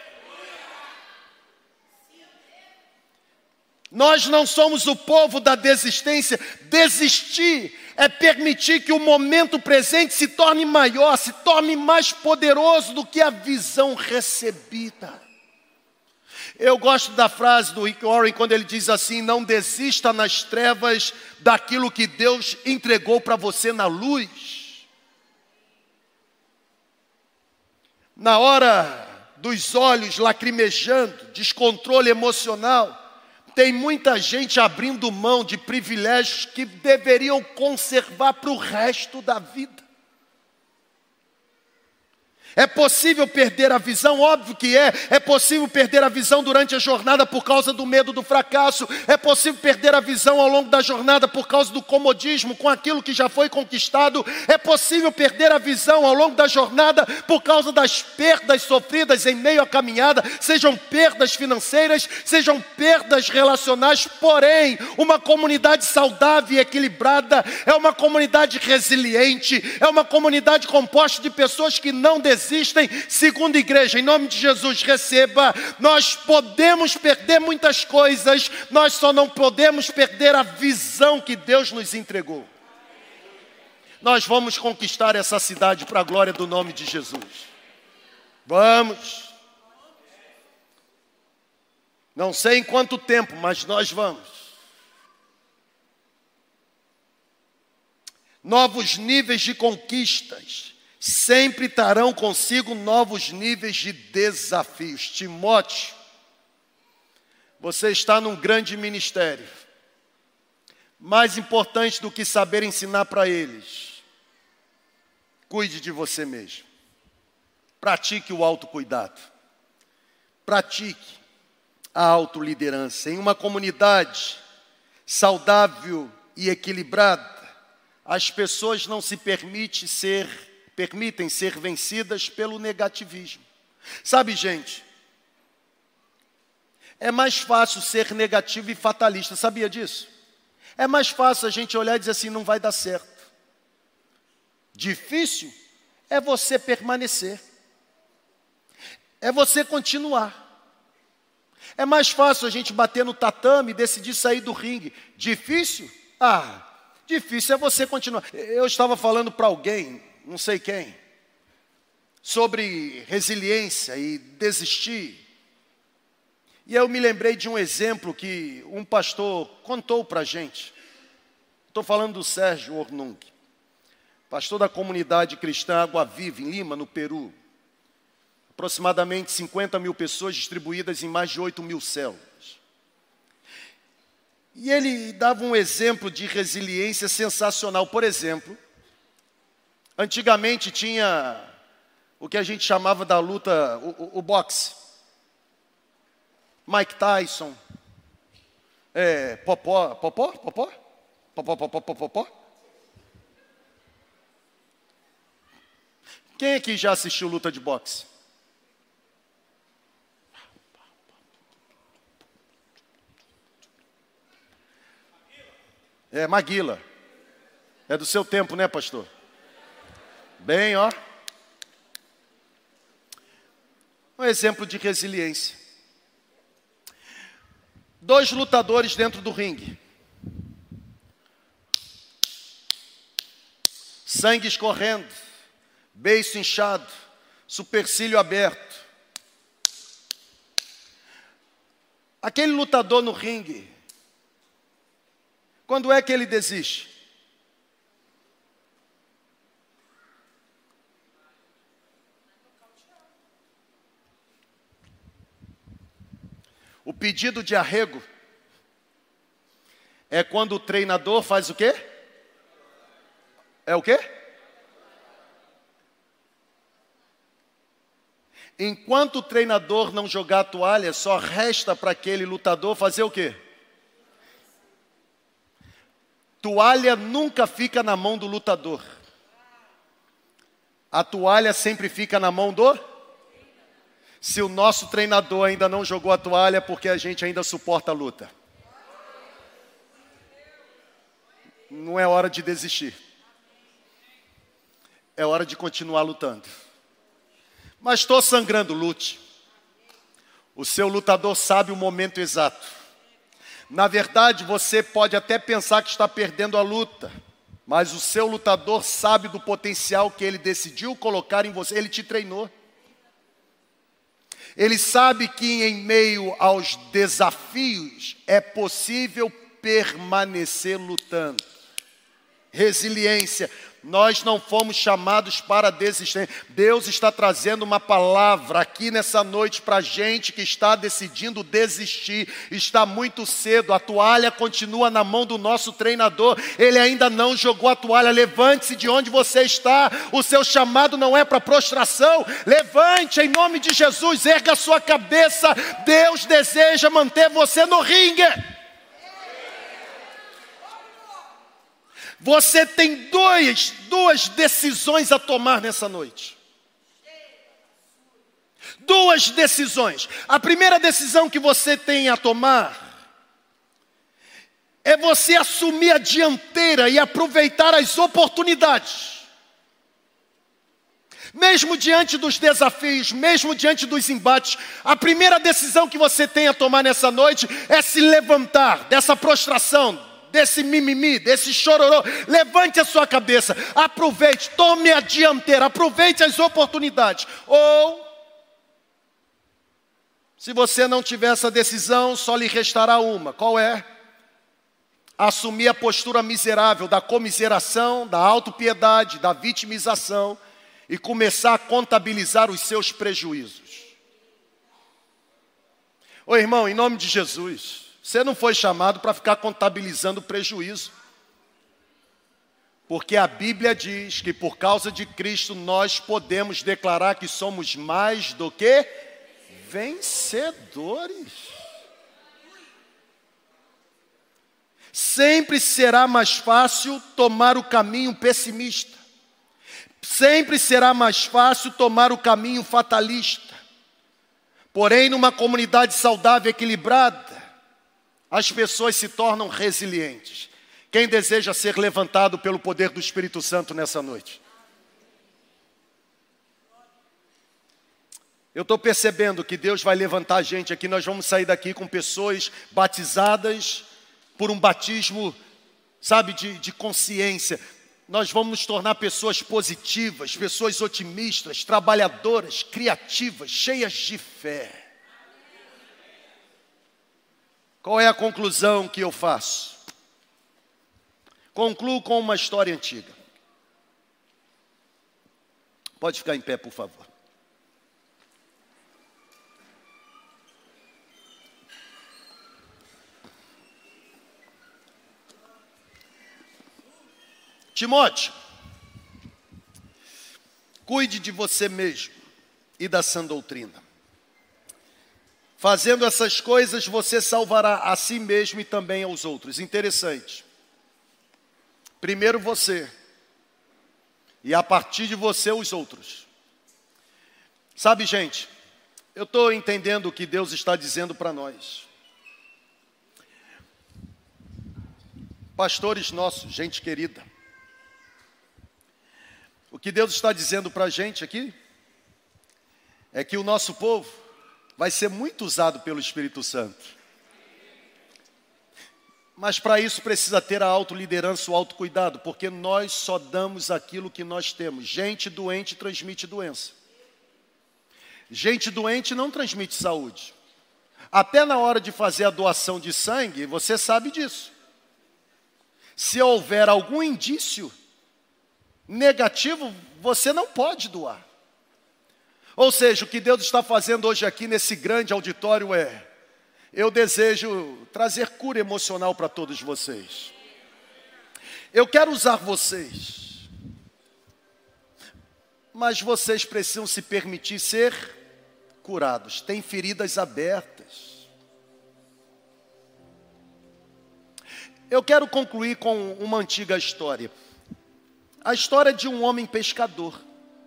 Nós não somos o povo da desistência. Desistir é permitir que o momento presente se torne maior, se torne mais poderoso do que a visão recebida. Eu gosto da frase do Rick Warren quando ele diz assim: não desista nas trevas daquilo que Deus entregou para você na luz. Na hora dos olhos lacrimejando, descontrole emocional, tem muita gente abrindo mão de privilégios que deveriam conservar para o resto da vida. É possível perder a visão? Óbvio que é. É possível perder a visão durante a jornada por causa do medo do fracasso. É possível perder a visão ao longo da jornada por causa do comodismo com aquilo que já foi conquistado. É possível perder a visão ao longo da jornada por causa das perdas sofridas em meio à caminhada, sejam perdas financeiras, sejam perdas relacionais. Porém, uma comunidade saudável e equilibrada é uma comunidade resiliente, é uma comunidade composta de pessoas que não desistem. Existem, segundo a igreja, em nome de Jesus, receba. Nós podemos perder muitas coisas, nós só não podemos perder a visão que Deus nos entregou. Nós vamos conquistar essa cidade para a glória do nome de Jesus. Vamos. Não sei em quanto tempo, mas nós vamos. Novos níveis de conquistas sempre trarão consigo novos níveis de desafios. Timóteo, você está num grande ministério. Mais importante do que saber ensinar para eles, cuide de você mesmo. Pratique o autocuidado. Pratique a autoliderança. Em uma comunidade saudável e equilibrada, as pessoas não se permitem ser permitem ser vencidas pelo negativismo. Sabe, gente, é mais fácil ser negativo e fatalista, sabia disso? É mais fácil a gente olhar e dizer assim, não vai dar certo. Difícil é você permanecer. É você continuar. É mais fácil a gente bater no tatame e decidir sair do ringue. Difícil? Ah, difícil é você continuar. Eu estava falando para alguém, não sei quem, sobre resiliência e desistir. E eu me lembrei de um exemplo que um pastor contou para a gente. Estou falando do Sérgio Ornung, pastor da comunidade cristã Água Viva, em Lima, no Peru. Aproximadamente cinquenta mil pessoas distribuídas em mais de oito mil células. E ele dava um exemplo de resiliência sensacional. Por exemplo, antigamente tinha o que a gente chamava da luta, o, o, o boxe. Mike Tyson, é, Popó, Popó, Popó, Popó, Popó, Popó, Popó. Quem aqui já assistiu luta de boxe? É, Maguila. É do seu tempo, né, pastor? Bem, ó. Um exemplo de resiliência. Dois lutadores dentro do ringue. sangue escorrendo, beiço inchado, supercílio aberto. Aquele lutador no ringue, quando é que ele desiste? O pedido de arrego é quando o treinador faz o quê? É o quê? Enquanto o treinador não jogar a toalha, só resta para aquele lutador fazer o quê? Toalha nunca fica na mão do lutador. A toalha sempre fica na mão do... Se o nosso treinador ainda não jogou a toalha, porque a gente ainda suporta a luta. Não é hora de desistir. É hora de continuar lutando. Mas estou sangrando, lute. O seu lutador sabe o momento exato. Na verdade, você pode até pensar que está perdendo a luta, mas o seu lutador sabe do potencial que ele decidiu colocar em você. Ele te treinou. Ele sabe que em meio aos desafios é possível permanecer lutando. Resiliência. Nós não fomos chamados para desistir. Deus está trazendo uma palavra aqui nessa noite para a gente que está decidindo desistir. Está muito cedo, a toalha continua na mão do nosso treinador. Ele ainda não jogou a toalha. Levante-se de onde você está. O seu chamado não é para prostração. Levante em nome de Jesus, erga a sua cabeça. Deus deseja manter você no ringue. Você tem dois, duas decisões a tomar nessa noite. Duas decisões. A primeira decisão que você tem a tomar é você assumir a dianteira e aproveitar as oportunidades. Mesmo diante dos desafios, mesmo diante dos embates, a primeira decisão que você tem a tomar nessa noite é se levantar dessa prostração, desse mimimi, desse chororô. Levante a sua cabeça, aproveite, tome a dianteira, aproveite as oportunidades. Ou, se você não tiver essa decisão, só lhe restará uma. Qual é? Assumir a postura miserável da comiseração, da autopiedade, da vitimização e começar a contabilizar os seus prejuízos. Ô irmão, em nome de Jesus, você não foi chamado para ficar contabilizando prejuízo. Porque a Bíblia diz que por causa de Cristo nós podemos declarar que somos mais do que vencedores. Sempre será mais fácil tomar o caminho pessimista. Sempre será mais fácil tomar o caminho fatalista. Porém, numa comunidade saudável e equilibrada, as pessoas se tornam resilientes. Quem deseja ser levantado pelo poder do Espírito Santo nessa noite? Eu estou percebendo que Deus vai levantar a gente aqui. Nós vamos sair daqui com pessoas batizadas por um batismo, sabe, de, de consciência. Nós vamos nos tornar pessoas positivas, pessoas otimistas, trabalhadoras, criativas, cheias de fé. Qual é a conclusão que eu faço? Concluo com uma história antiga. Pode ficar em pé, por favor. Timóteo, cuide de você mesmo e da sã doutrina. Fazendo essas coisas, você salvará a si mesmo e também aos outros. Interessante. Primeiro você, e a partir de você os outros. Sabe, gente, eu estou entendendo o que Deus está dizendo para nós. Pastores nossos, gente querida. O que Deus está dizendo para a gente aqui é que o nosso povo vai ser muito usado pelo Espírito Santo. Mas para isso precisa ter a autoliderança, o autocuidado, porque nós só damos aquilo que nós temos. Gente doente transmite doença. Gente doente não transmite saúde. Até na hora de fazer a doação de sangue, você sabe disso. Se houver algum indício negativo, você não pode doar. Ou seja, o que Deus está fazendo hoje aqui nesse grande auditório é: eu desejo trazer cura emocional para todos vocês. Eu quero usar vocês, mas vocês precisam se permitir ser curados. Tem feridas abertas. Eu quero concluir com uma antiga história. A história de um homem pescador.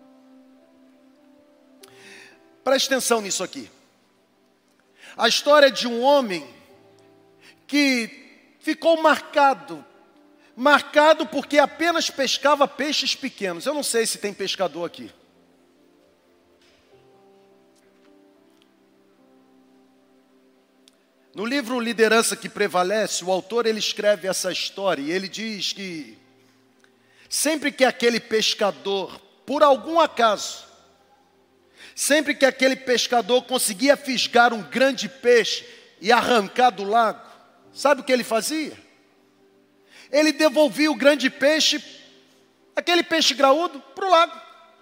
Preste atenção nisso aqui. A história de um homem que ficou marcado, marcado porque apenas pescava peixes pequenos. Eu não sei se tem pescador aqui. No livro Liderança que Prevalece, o autor ele escreve essa história e ele diz que sempre que aquele pescador, por algum acaso, sempre que aquele pescador conseguia fisgar um grande peixe e arrancar do lago, sabe o que ele fazia? Ele devolvia o grande peixe, aquele peixe graúdo, para o lago.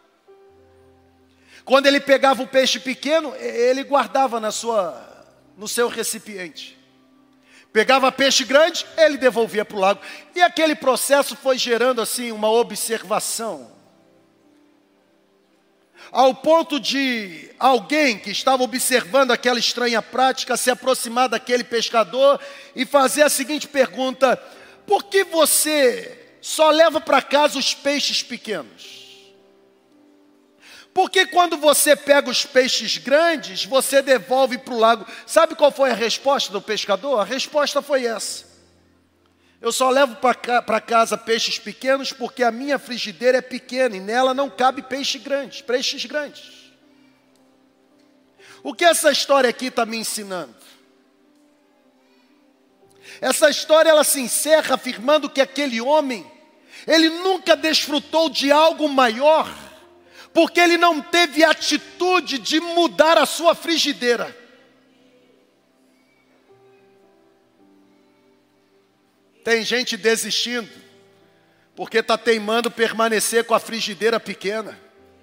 Quando ele pegava o peixe pequeno, ele guardava na sua, no seu recipiente. Pegava peixe grande, ele devolvia para o lago. E aquele processo foi gerando assim uma observação. Ao ponto de alguém que estava observando aquela estranha prática se aproximar daquele pescador e fazer a seguinte pergunta: por que você só leva para casa os peixes pequenos? Por que quando você pega os peixes grandes, você devolve para o lago? Sabe qual foi a resposta do pescador? A resposta foi essa: eu só levo para casa peixes pequenos porque a minha frigideira é pequena e nela não cabe peixe grande, peixes grandes. O que essa história aqui está me ensinando? Essa história ela se encerra afirmando que aquele homem, ele nunca desfrutou de algo maior, porque ele não teve atitude de mudar a sua frigideira. Tem gente desistindo, porque está teimando permanecer com a frigideira pequena.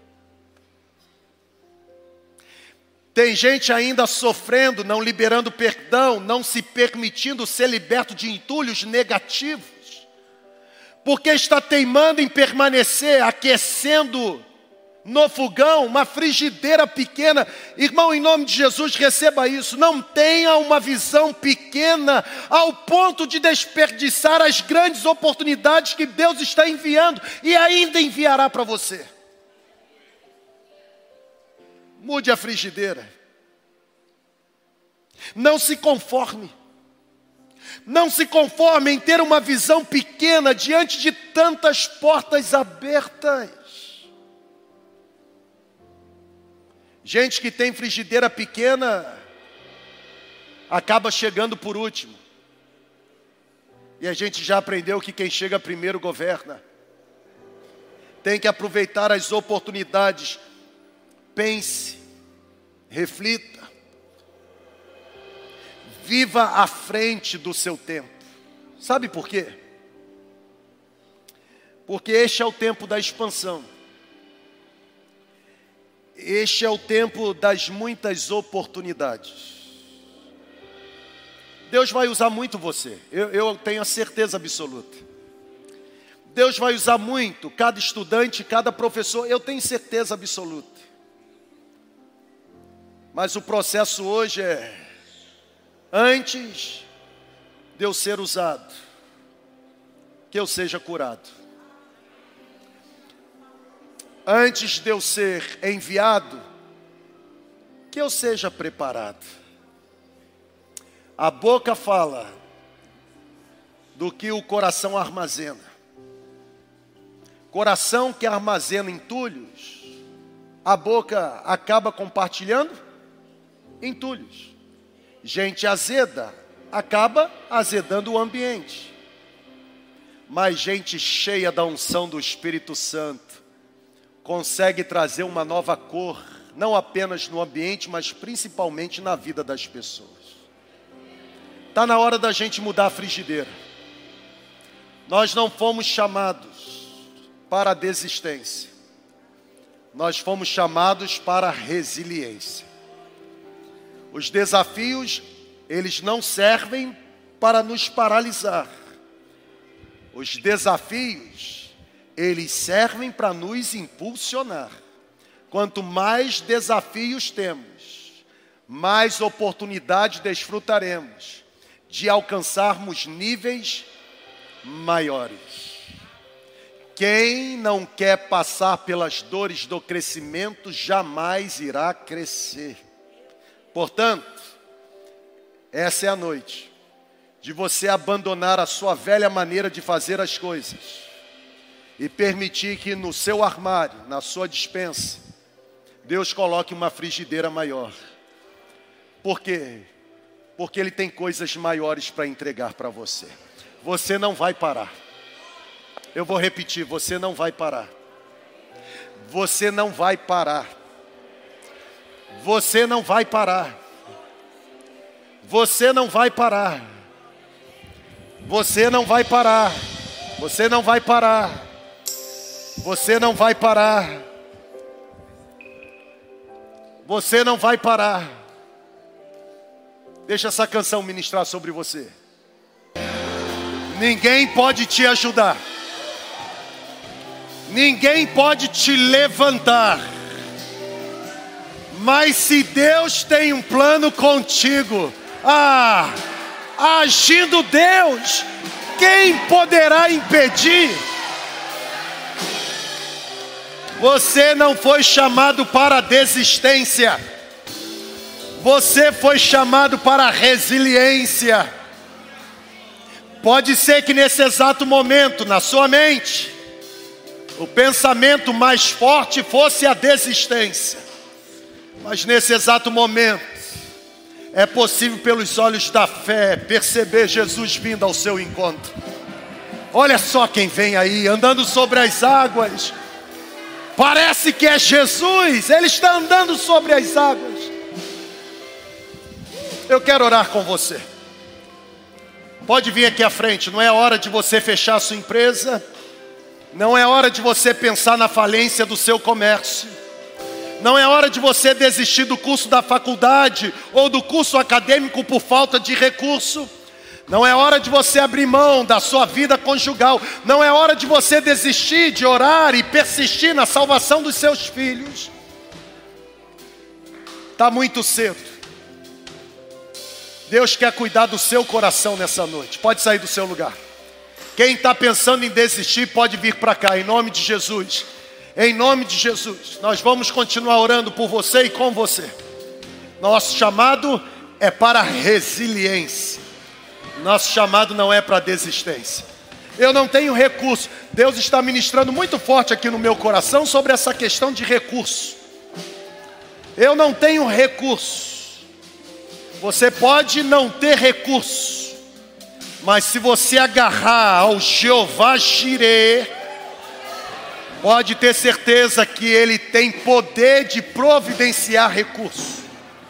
Tem gente ainda sofrendo, não liberando perdão, não se permitindo ser liberto de entulhos negativos, porque está teimando em permanecer aquecendo no fogão uma frigideira pequena. Irmão, em nome de Jesus, receba isso. Não tenha uma visão pequena ao ponto de desperdiçar as grandes oportunidades que Deus está enviando e ainda enviará para você. Mude a frigideira. Não se conforme. Não se conforme em ter uma visão pequena diante de tantas portas abertas. Gente que tem frigideira pequena acaba chegando por último. E a gente já aprendeu que quem chega primeiro governa. Tem que aproveitar as oportunidades. Pense, reflita. Viva à frente do seu tempo. Sabe por quê? Porque este é o tempo da expansão. Este é o tempo das muitas oportunidades. Deus vai usar muito você, eu, eu tenho a certeza absoluta. Deus vai usar muito cada estudante, cada professor, eu tenho certeza absoluta. Mas o processo hoje é, antes de eu ser usado, que eu seja curado. Antes de eu ser enviado, que eu seja preparado. A boca fala do que o coração armazena. Coração que armazena entulhos, a boca acaba compartilhando entulhos. Gente azeda acaba azedando o ambiente. Mas gente cheia da unção do Espírito Santo consegue trazer uma nova cor, não apenas no ambiente, mas principalmente na vida das pessoas. Está na hora da gente mudar a frigideira. Nós não fomos chamados para a desistência. Nós fomos chamados para a resiliência. Os desafios, eles não servem para nos paralisar. Os desafios, eles servem para nos impulsionar. Quanto mais desafios temos, mais oportunidade desfrutaremos de alcançarmos níveis maiores. Quem não quer passar pelas dores do crescimento, jamais irá crescer. Portanto, essa é a noite de você abandonar a sua velha maneira de fazer as coisas e permitir que no seu armário, na sua despensa, Deus coloque uma frigideira maior. Por quê? Porque Ele tem coisas maiores para entregar para você. Você não vai parar. Eu vou repetir, você não vai parar. Você não vai parar. Você não vai parar. Você não vai parar. Você não vai parar. Você não vai parar. Você não vai parar. Você não vai parar. Deixa essa canção ministrar sobre você. Ninguém pode te ajudar. Ninguém pode te levantar. Mas se Deus tem um plano contigo, ah, agindo Deus, quem poderá impedir? Você não foi chamado para a desistência. Você foi chamado para a resiliência. Pode ser que nesse exato momento, na sua mente, o pensamento mais forte fosse a desistência. Mas nesse exato momento, é possível pelos olhos da fé perceber Jesus vindo ao seu encontro. Olha só quem vem aí, andando sobre as águas. Parece que é Jesus, Ele está andando sobre as águas. Eu quero orar com você. Pode vir aqui à frente, não é hora de você fechar a sua empresa. Não é hora de você pensar na falência do seu comércio. Não é hora de você desistir do curso da faculdade ou do curso acadêmico por falta de recurso. Não é hora de você abrir mão da sua vida conjugal. Não é hora de você desistir de orar e persistir na salvação dos seus filhos. Está muito cedo. Deus quer cuidar do seu coração nessa noite. Pode sair do seu lugar. Quem está pensando em desistir pode vir para cá, em nome de Jesus. Em nome de Jesus, nós vamos continuar orando por você e com você. Nosso chamado é para resiliência. Nosso chamado não é para desistência. Eu não tenho recurso. Deus está ministrando muito forte aqui no meu coração sobre essa questão de recurso. Eu não tenho recurso. Você pode não ter recurso, mas se você agarrar ao Jeová Jireh, pode ter certeza que Ele tem poder de providenciar recursos.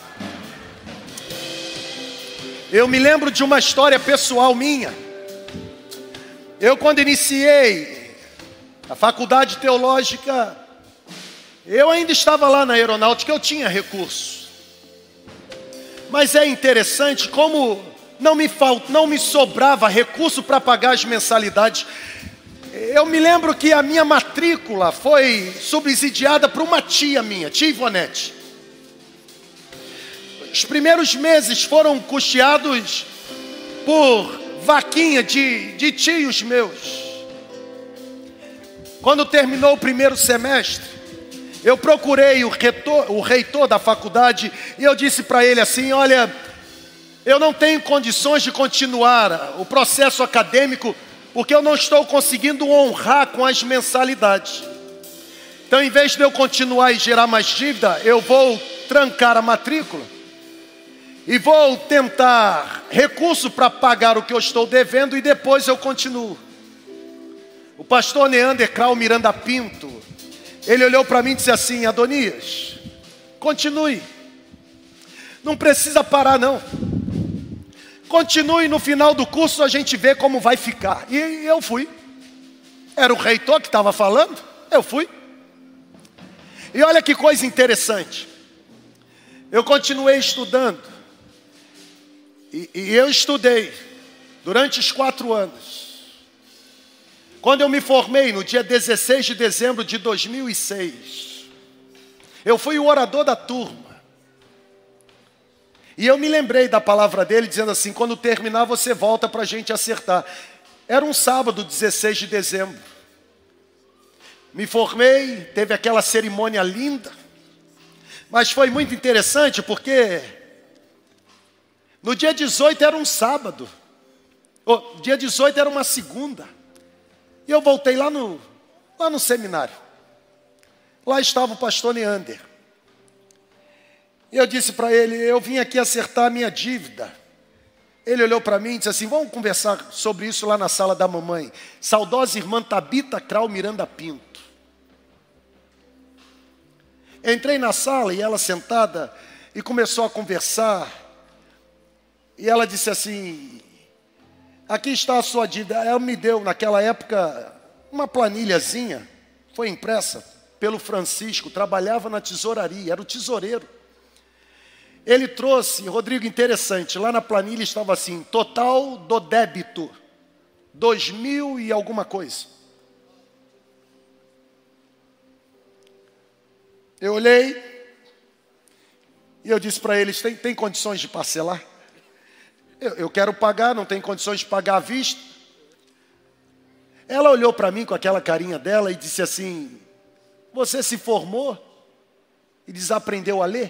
Eu me lembro de uma história pessoal minha. Eu, quando iniciei a faculdade teológica, eu ainda estava lá na aeronáutica, eu tinha recursos. Mas é interessante como não me, falt, não me sobrava recurso para pagar as mensalidades. Eu me lembro que a minha matrícula foi subsidiada por uma tia minha, tia Ivonete. Os primeiros meses foram custeados por vaquinha de, de tios meus. Quando terminou o primeiro semestre, eu procurei o reitor, o reitor da faculdade e eu disse para ele assim: olha, eu não tenho condições de continuar o processo acadêmico porque eu não estou conseguindo honrar com as mensalidades. Então, em vez de eu continuar e gerar mais dívida, eu vou trancar a matrícula e vou tentar recurso para pagar o que eu estou devendo e depois eu continuo. O pastor Neander Krau Miranda Pinto, ele olhou para mim e disse assim: Adonias, continue, não precisa parar não, continue, no final do curso a gente vê como vai ficar. E eu fui, era o reitor que estava falando, eu fui. E olha que coisa interessante, eu continuei estudando, e, e eu estudei durante os quatro anos. Quando eu me formei, no dia dezesseis de dezembro de dois mil e seis, eu fui o orador da turma. E eu me lembrei da palavra dele, dizendo assim: quando terminar você volta para a gente acertar. Era um sábado, dezesseis de dezembro. Me formei, teve aquela cerimônia linda. Mas foi muito interessante porque no dia dezoito era um sábado. O dia dezoito era uma segunda. E eu voltei lá no, lá no seminário. Lá estava o pastor Neander. E eu disse para ele: eu vim aqui acertar a minha dívida. Ele olhou para mim e disse assim: vamos conversar sobre isso lá na sala da mamãe. Saudosa irmã Tabita Krau Miranda Pinto. Entrei na sala e ela sentada e começou a conversar. E ela disse assim: aqui está a sua dívida. Ela me deu, naquela época, uma planilhazinha, foi impressa pelo Francisco, trabalhava na tesouraria, era o tesoureiro. Ele trouxe, Rodrigo, interessante, lá na planilha estava assim: total do débito, dois mil e alguma coisa. Eu olhei e eu disse para eles: tem, tem condições de parcelar? Eu, eu quero pagar, não tem condições de pagar à vista. Ela olhou para mim com aquela carinha dela e disse assim: você se formou e desaprendeu a ler?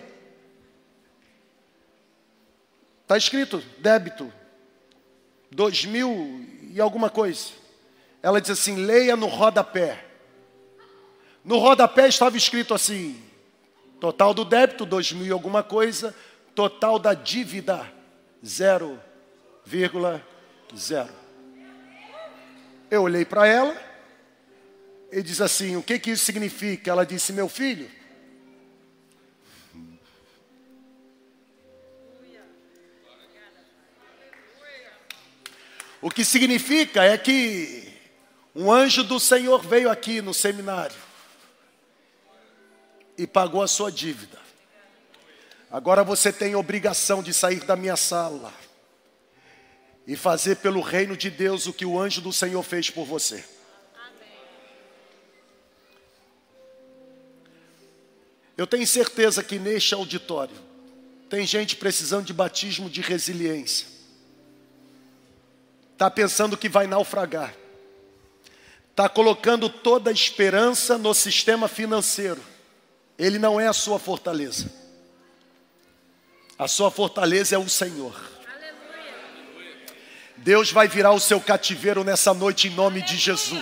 Está escrito débito, dois mil e alguma coisa. Ela disse assim: leia no rodapé. No rodapé estava escrito assim: total do débito, dois mil e alguma coisa, total da dívida, zero vírgula zero. Eu olhei para ela e disse assim: o que que isso significa? Ela disse: meu filho, o que significa é que um anjo do Senhor veio aqui no seminário e pagou a sua dívida. Agora você tem obrigação de sair da minha sala e fazer pelo reino de Deus o que o anjo do Senhor fez por você. Eu tenho certeza que neste auditório tem gente precisando de batismo de resiliência. Está pensando que vai naufragar. Está colocando toda a esperança no sistema financeiro. Ele não é a sua fortaleza. A sua fortaleza é o Senhor. Deus vai virar o seu cativeiro nessa noite em nome de Jesus.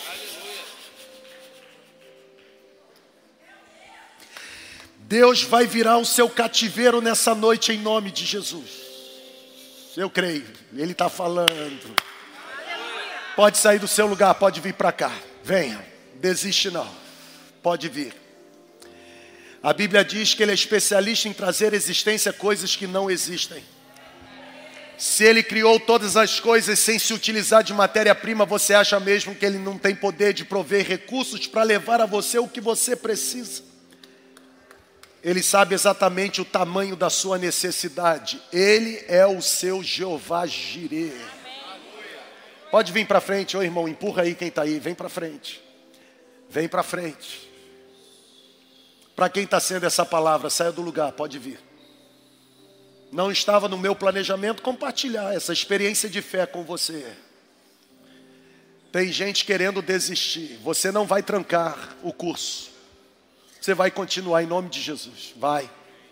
Deus vai virar o seu cativeiro nessa noite em nome de Jesus. Eu creio, Ele está falando. Pode sair do seu lugar, pode vir para cá. Venha, desiste não, pode vir. A Bíblia diz que Ele é especialista em trazer à existência coisas que não existem. Se Ele criou todas as coisas sem se utilizar de matéria-prima, você acha mesmo que Ele não tem poder de prover recursos para levar a você o que você precisa? Ele sabe exatamente o tamanho da sua necessidade. Ele é o seu Jeová Jirê. Pode vir para frente, ô irmão, empurra aí quem está aí, vem para frente. Vem para frente. Para quem está sendo essa palavra, saia do lugar, pode vir. Não estava no meu planejamento compartilhar essa experiência de fé com você. Tem gente querendo desistir. Você não vai trancar o curso. Você vai continuar em nome de Jesus. Vai.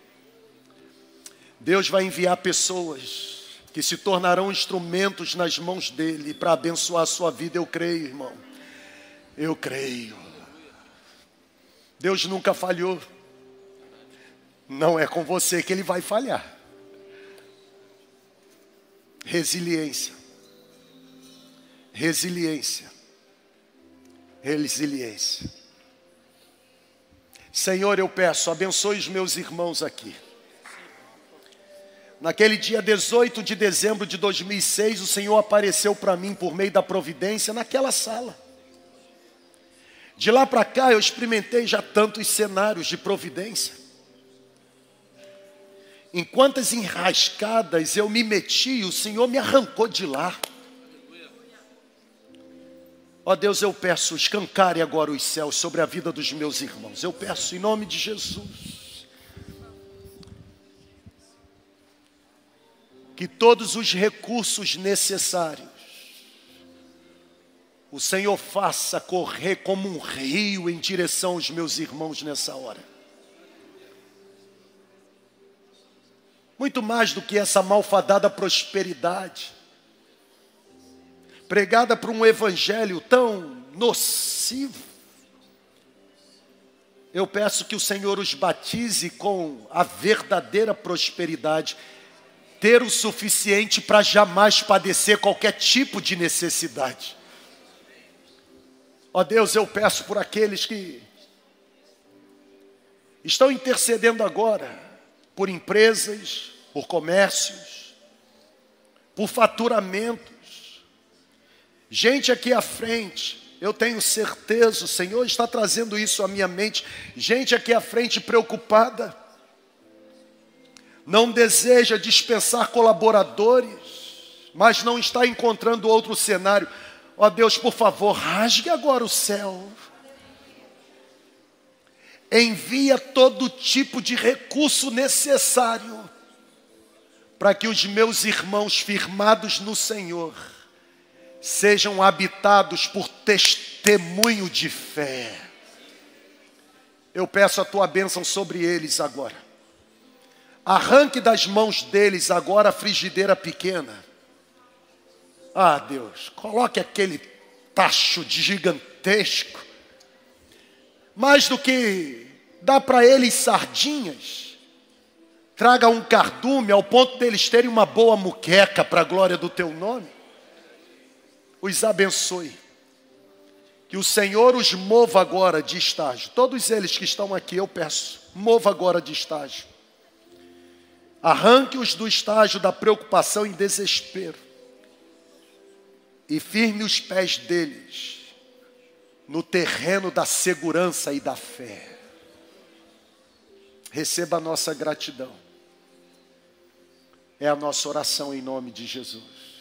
Deus vai enviar pessoas que se tornarão instrumentos nas mãos dEle para abençoar a sua vida. Eu creio, irmão. Eu creio. Deus nunca falhou. Não é com você que Ele vai falhar. Resiliência. Resiliência. Resiliência. Senhor, eu peço, abençoe os meus irmãos aqui. Naquele dia dezoito de dezembro de dois mil e seis, o Senhor apareceu para mim por meio da providência naquela sala. De lá para cá eu experimentei já tantos cenários de providência. Em quantas enrascadas eu me meti, o Senhor me arrancou de lá. Ó Deus, eu peço, escancare agora os céus sobre a vida dos meus irmãos. Eu peço em nome de Jesus. Que todos os recursos necessários o Senhor faça correr como um rio em direção aos meus irmãos nessa hora. Muito mais do que essa malfadada prosperidade, pregada por um evangelho tão nocivo. Eu peço que o Senhor os batize com a verdadeira prosperidade, ter o suficiente para jamais padecer qualquer tipo de necessidade. Ó Deus, eu peço por aqueles que estão intercedendo agora, por empresas, por comércios, por faturamentos. Gente aqui à frente, eu tenho certeza, o Senhor está trazendo isso à minha mente. Gente aqui à frente preocupada, não deseja dispensar colaboradores, mas não está encontrando outro cenário. Ó Deus, por favor, rasgue agora o céu. Envia todo tipo de recurso necessário para que os meus irmãos firmados no Senhor sejam habitados por testemunho de fé. Eu peço a tua bênção sobre eles agora. Arranque das mãos deles agora a frigideira pequena. Ah, Deus, coloque aquele tacho de gigantesco. Mais do que dá para eles sardinhas, traga um cardume ao ponto deles terem uma boa muqueca para a glória do teu nome. Os abençoe. Que o Senhor os mova agora de estágio. Todos eles que estão aqui, eu peço, mova agora de estágio. Arranque-os do estágio da preocupação e desespero. E firme os pés deles no terreno da segurança e da fé. Receba a nossa gratidão. É a nossa oração em nome de Jesus.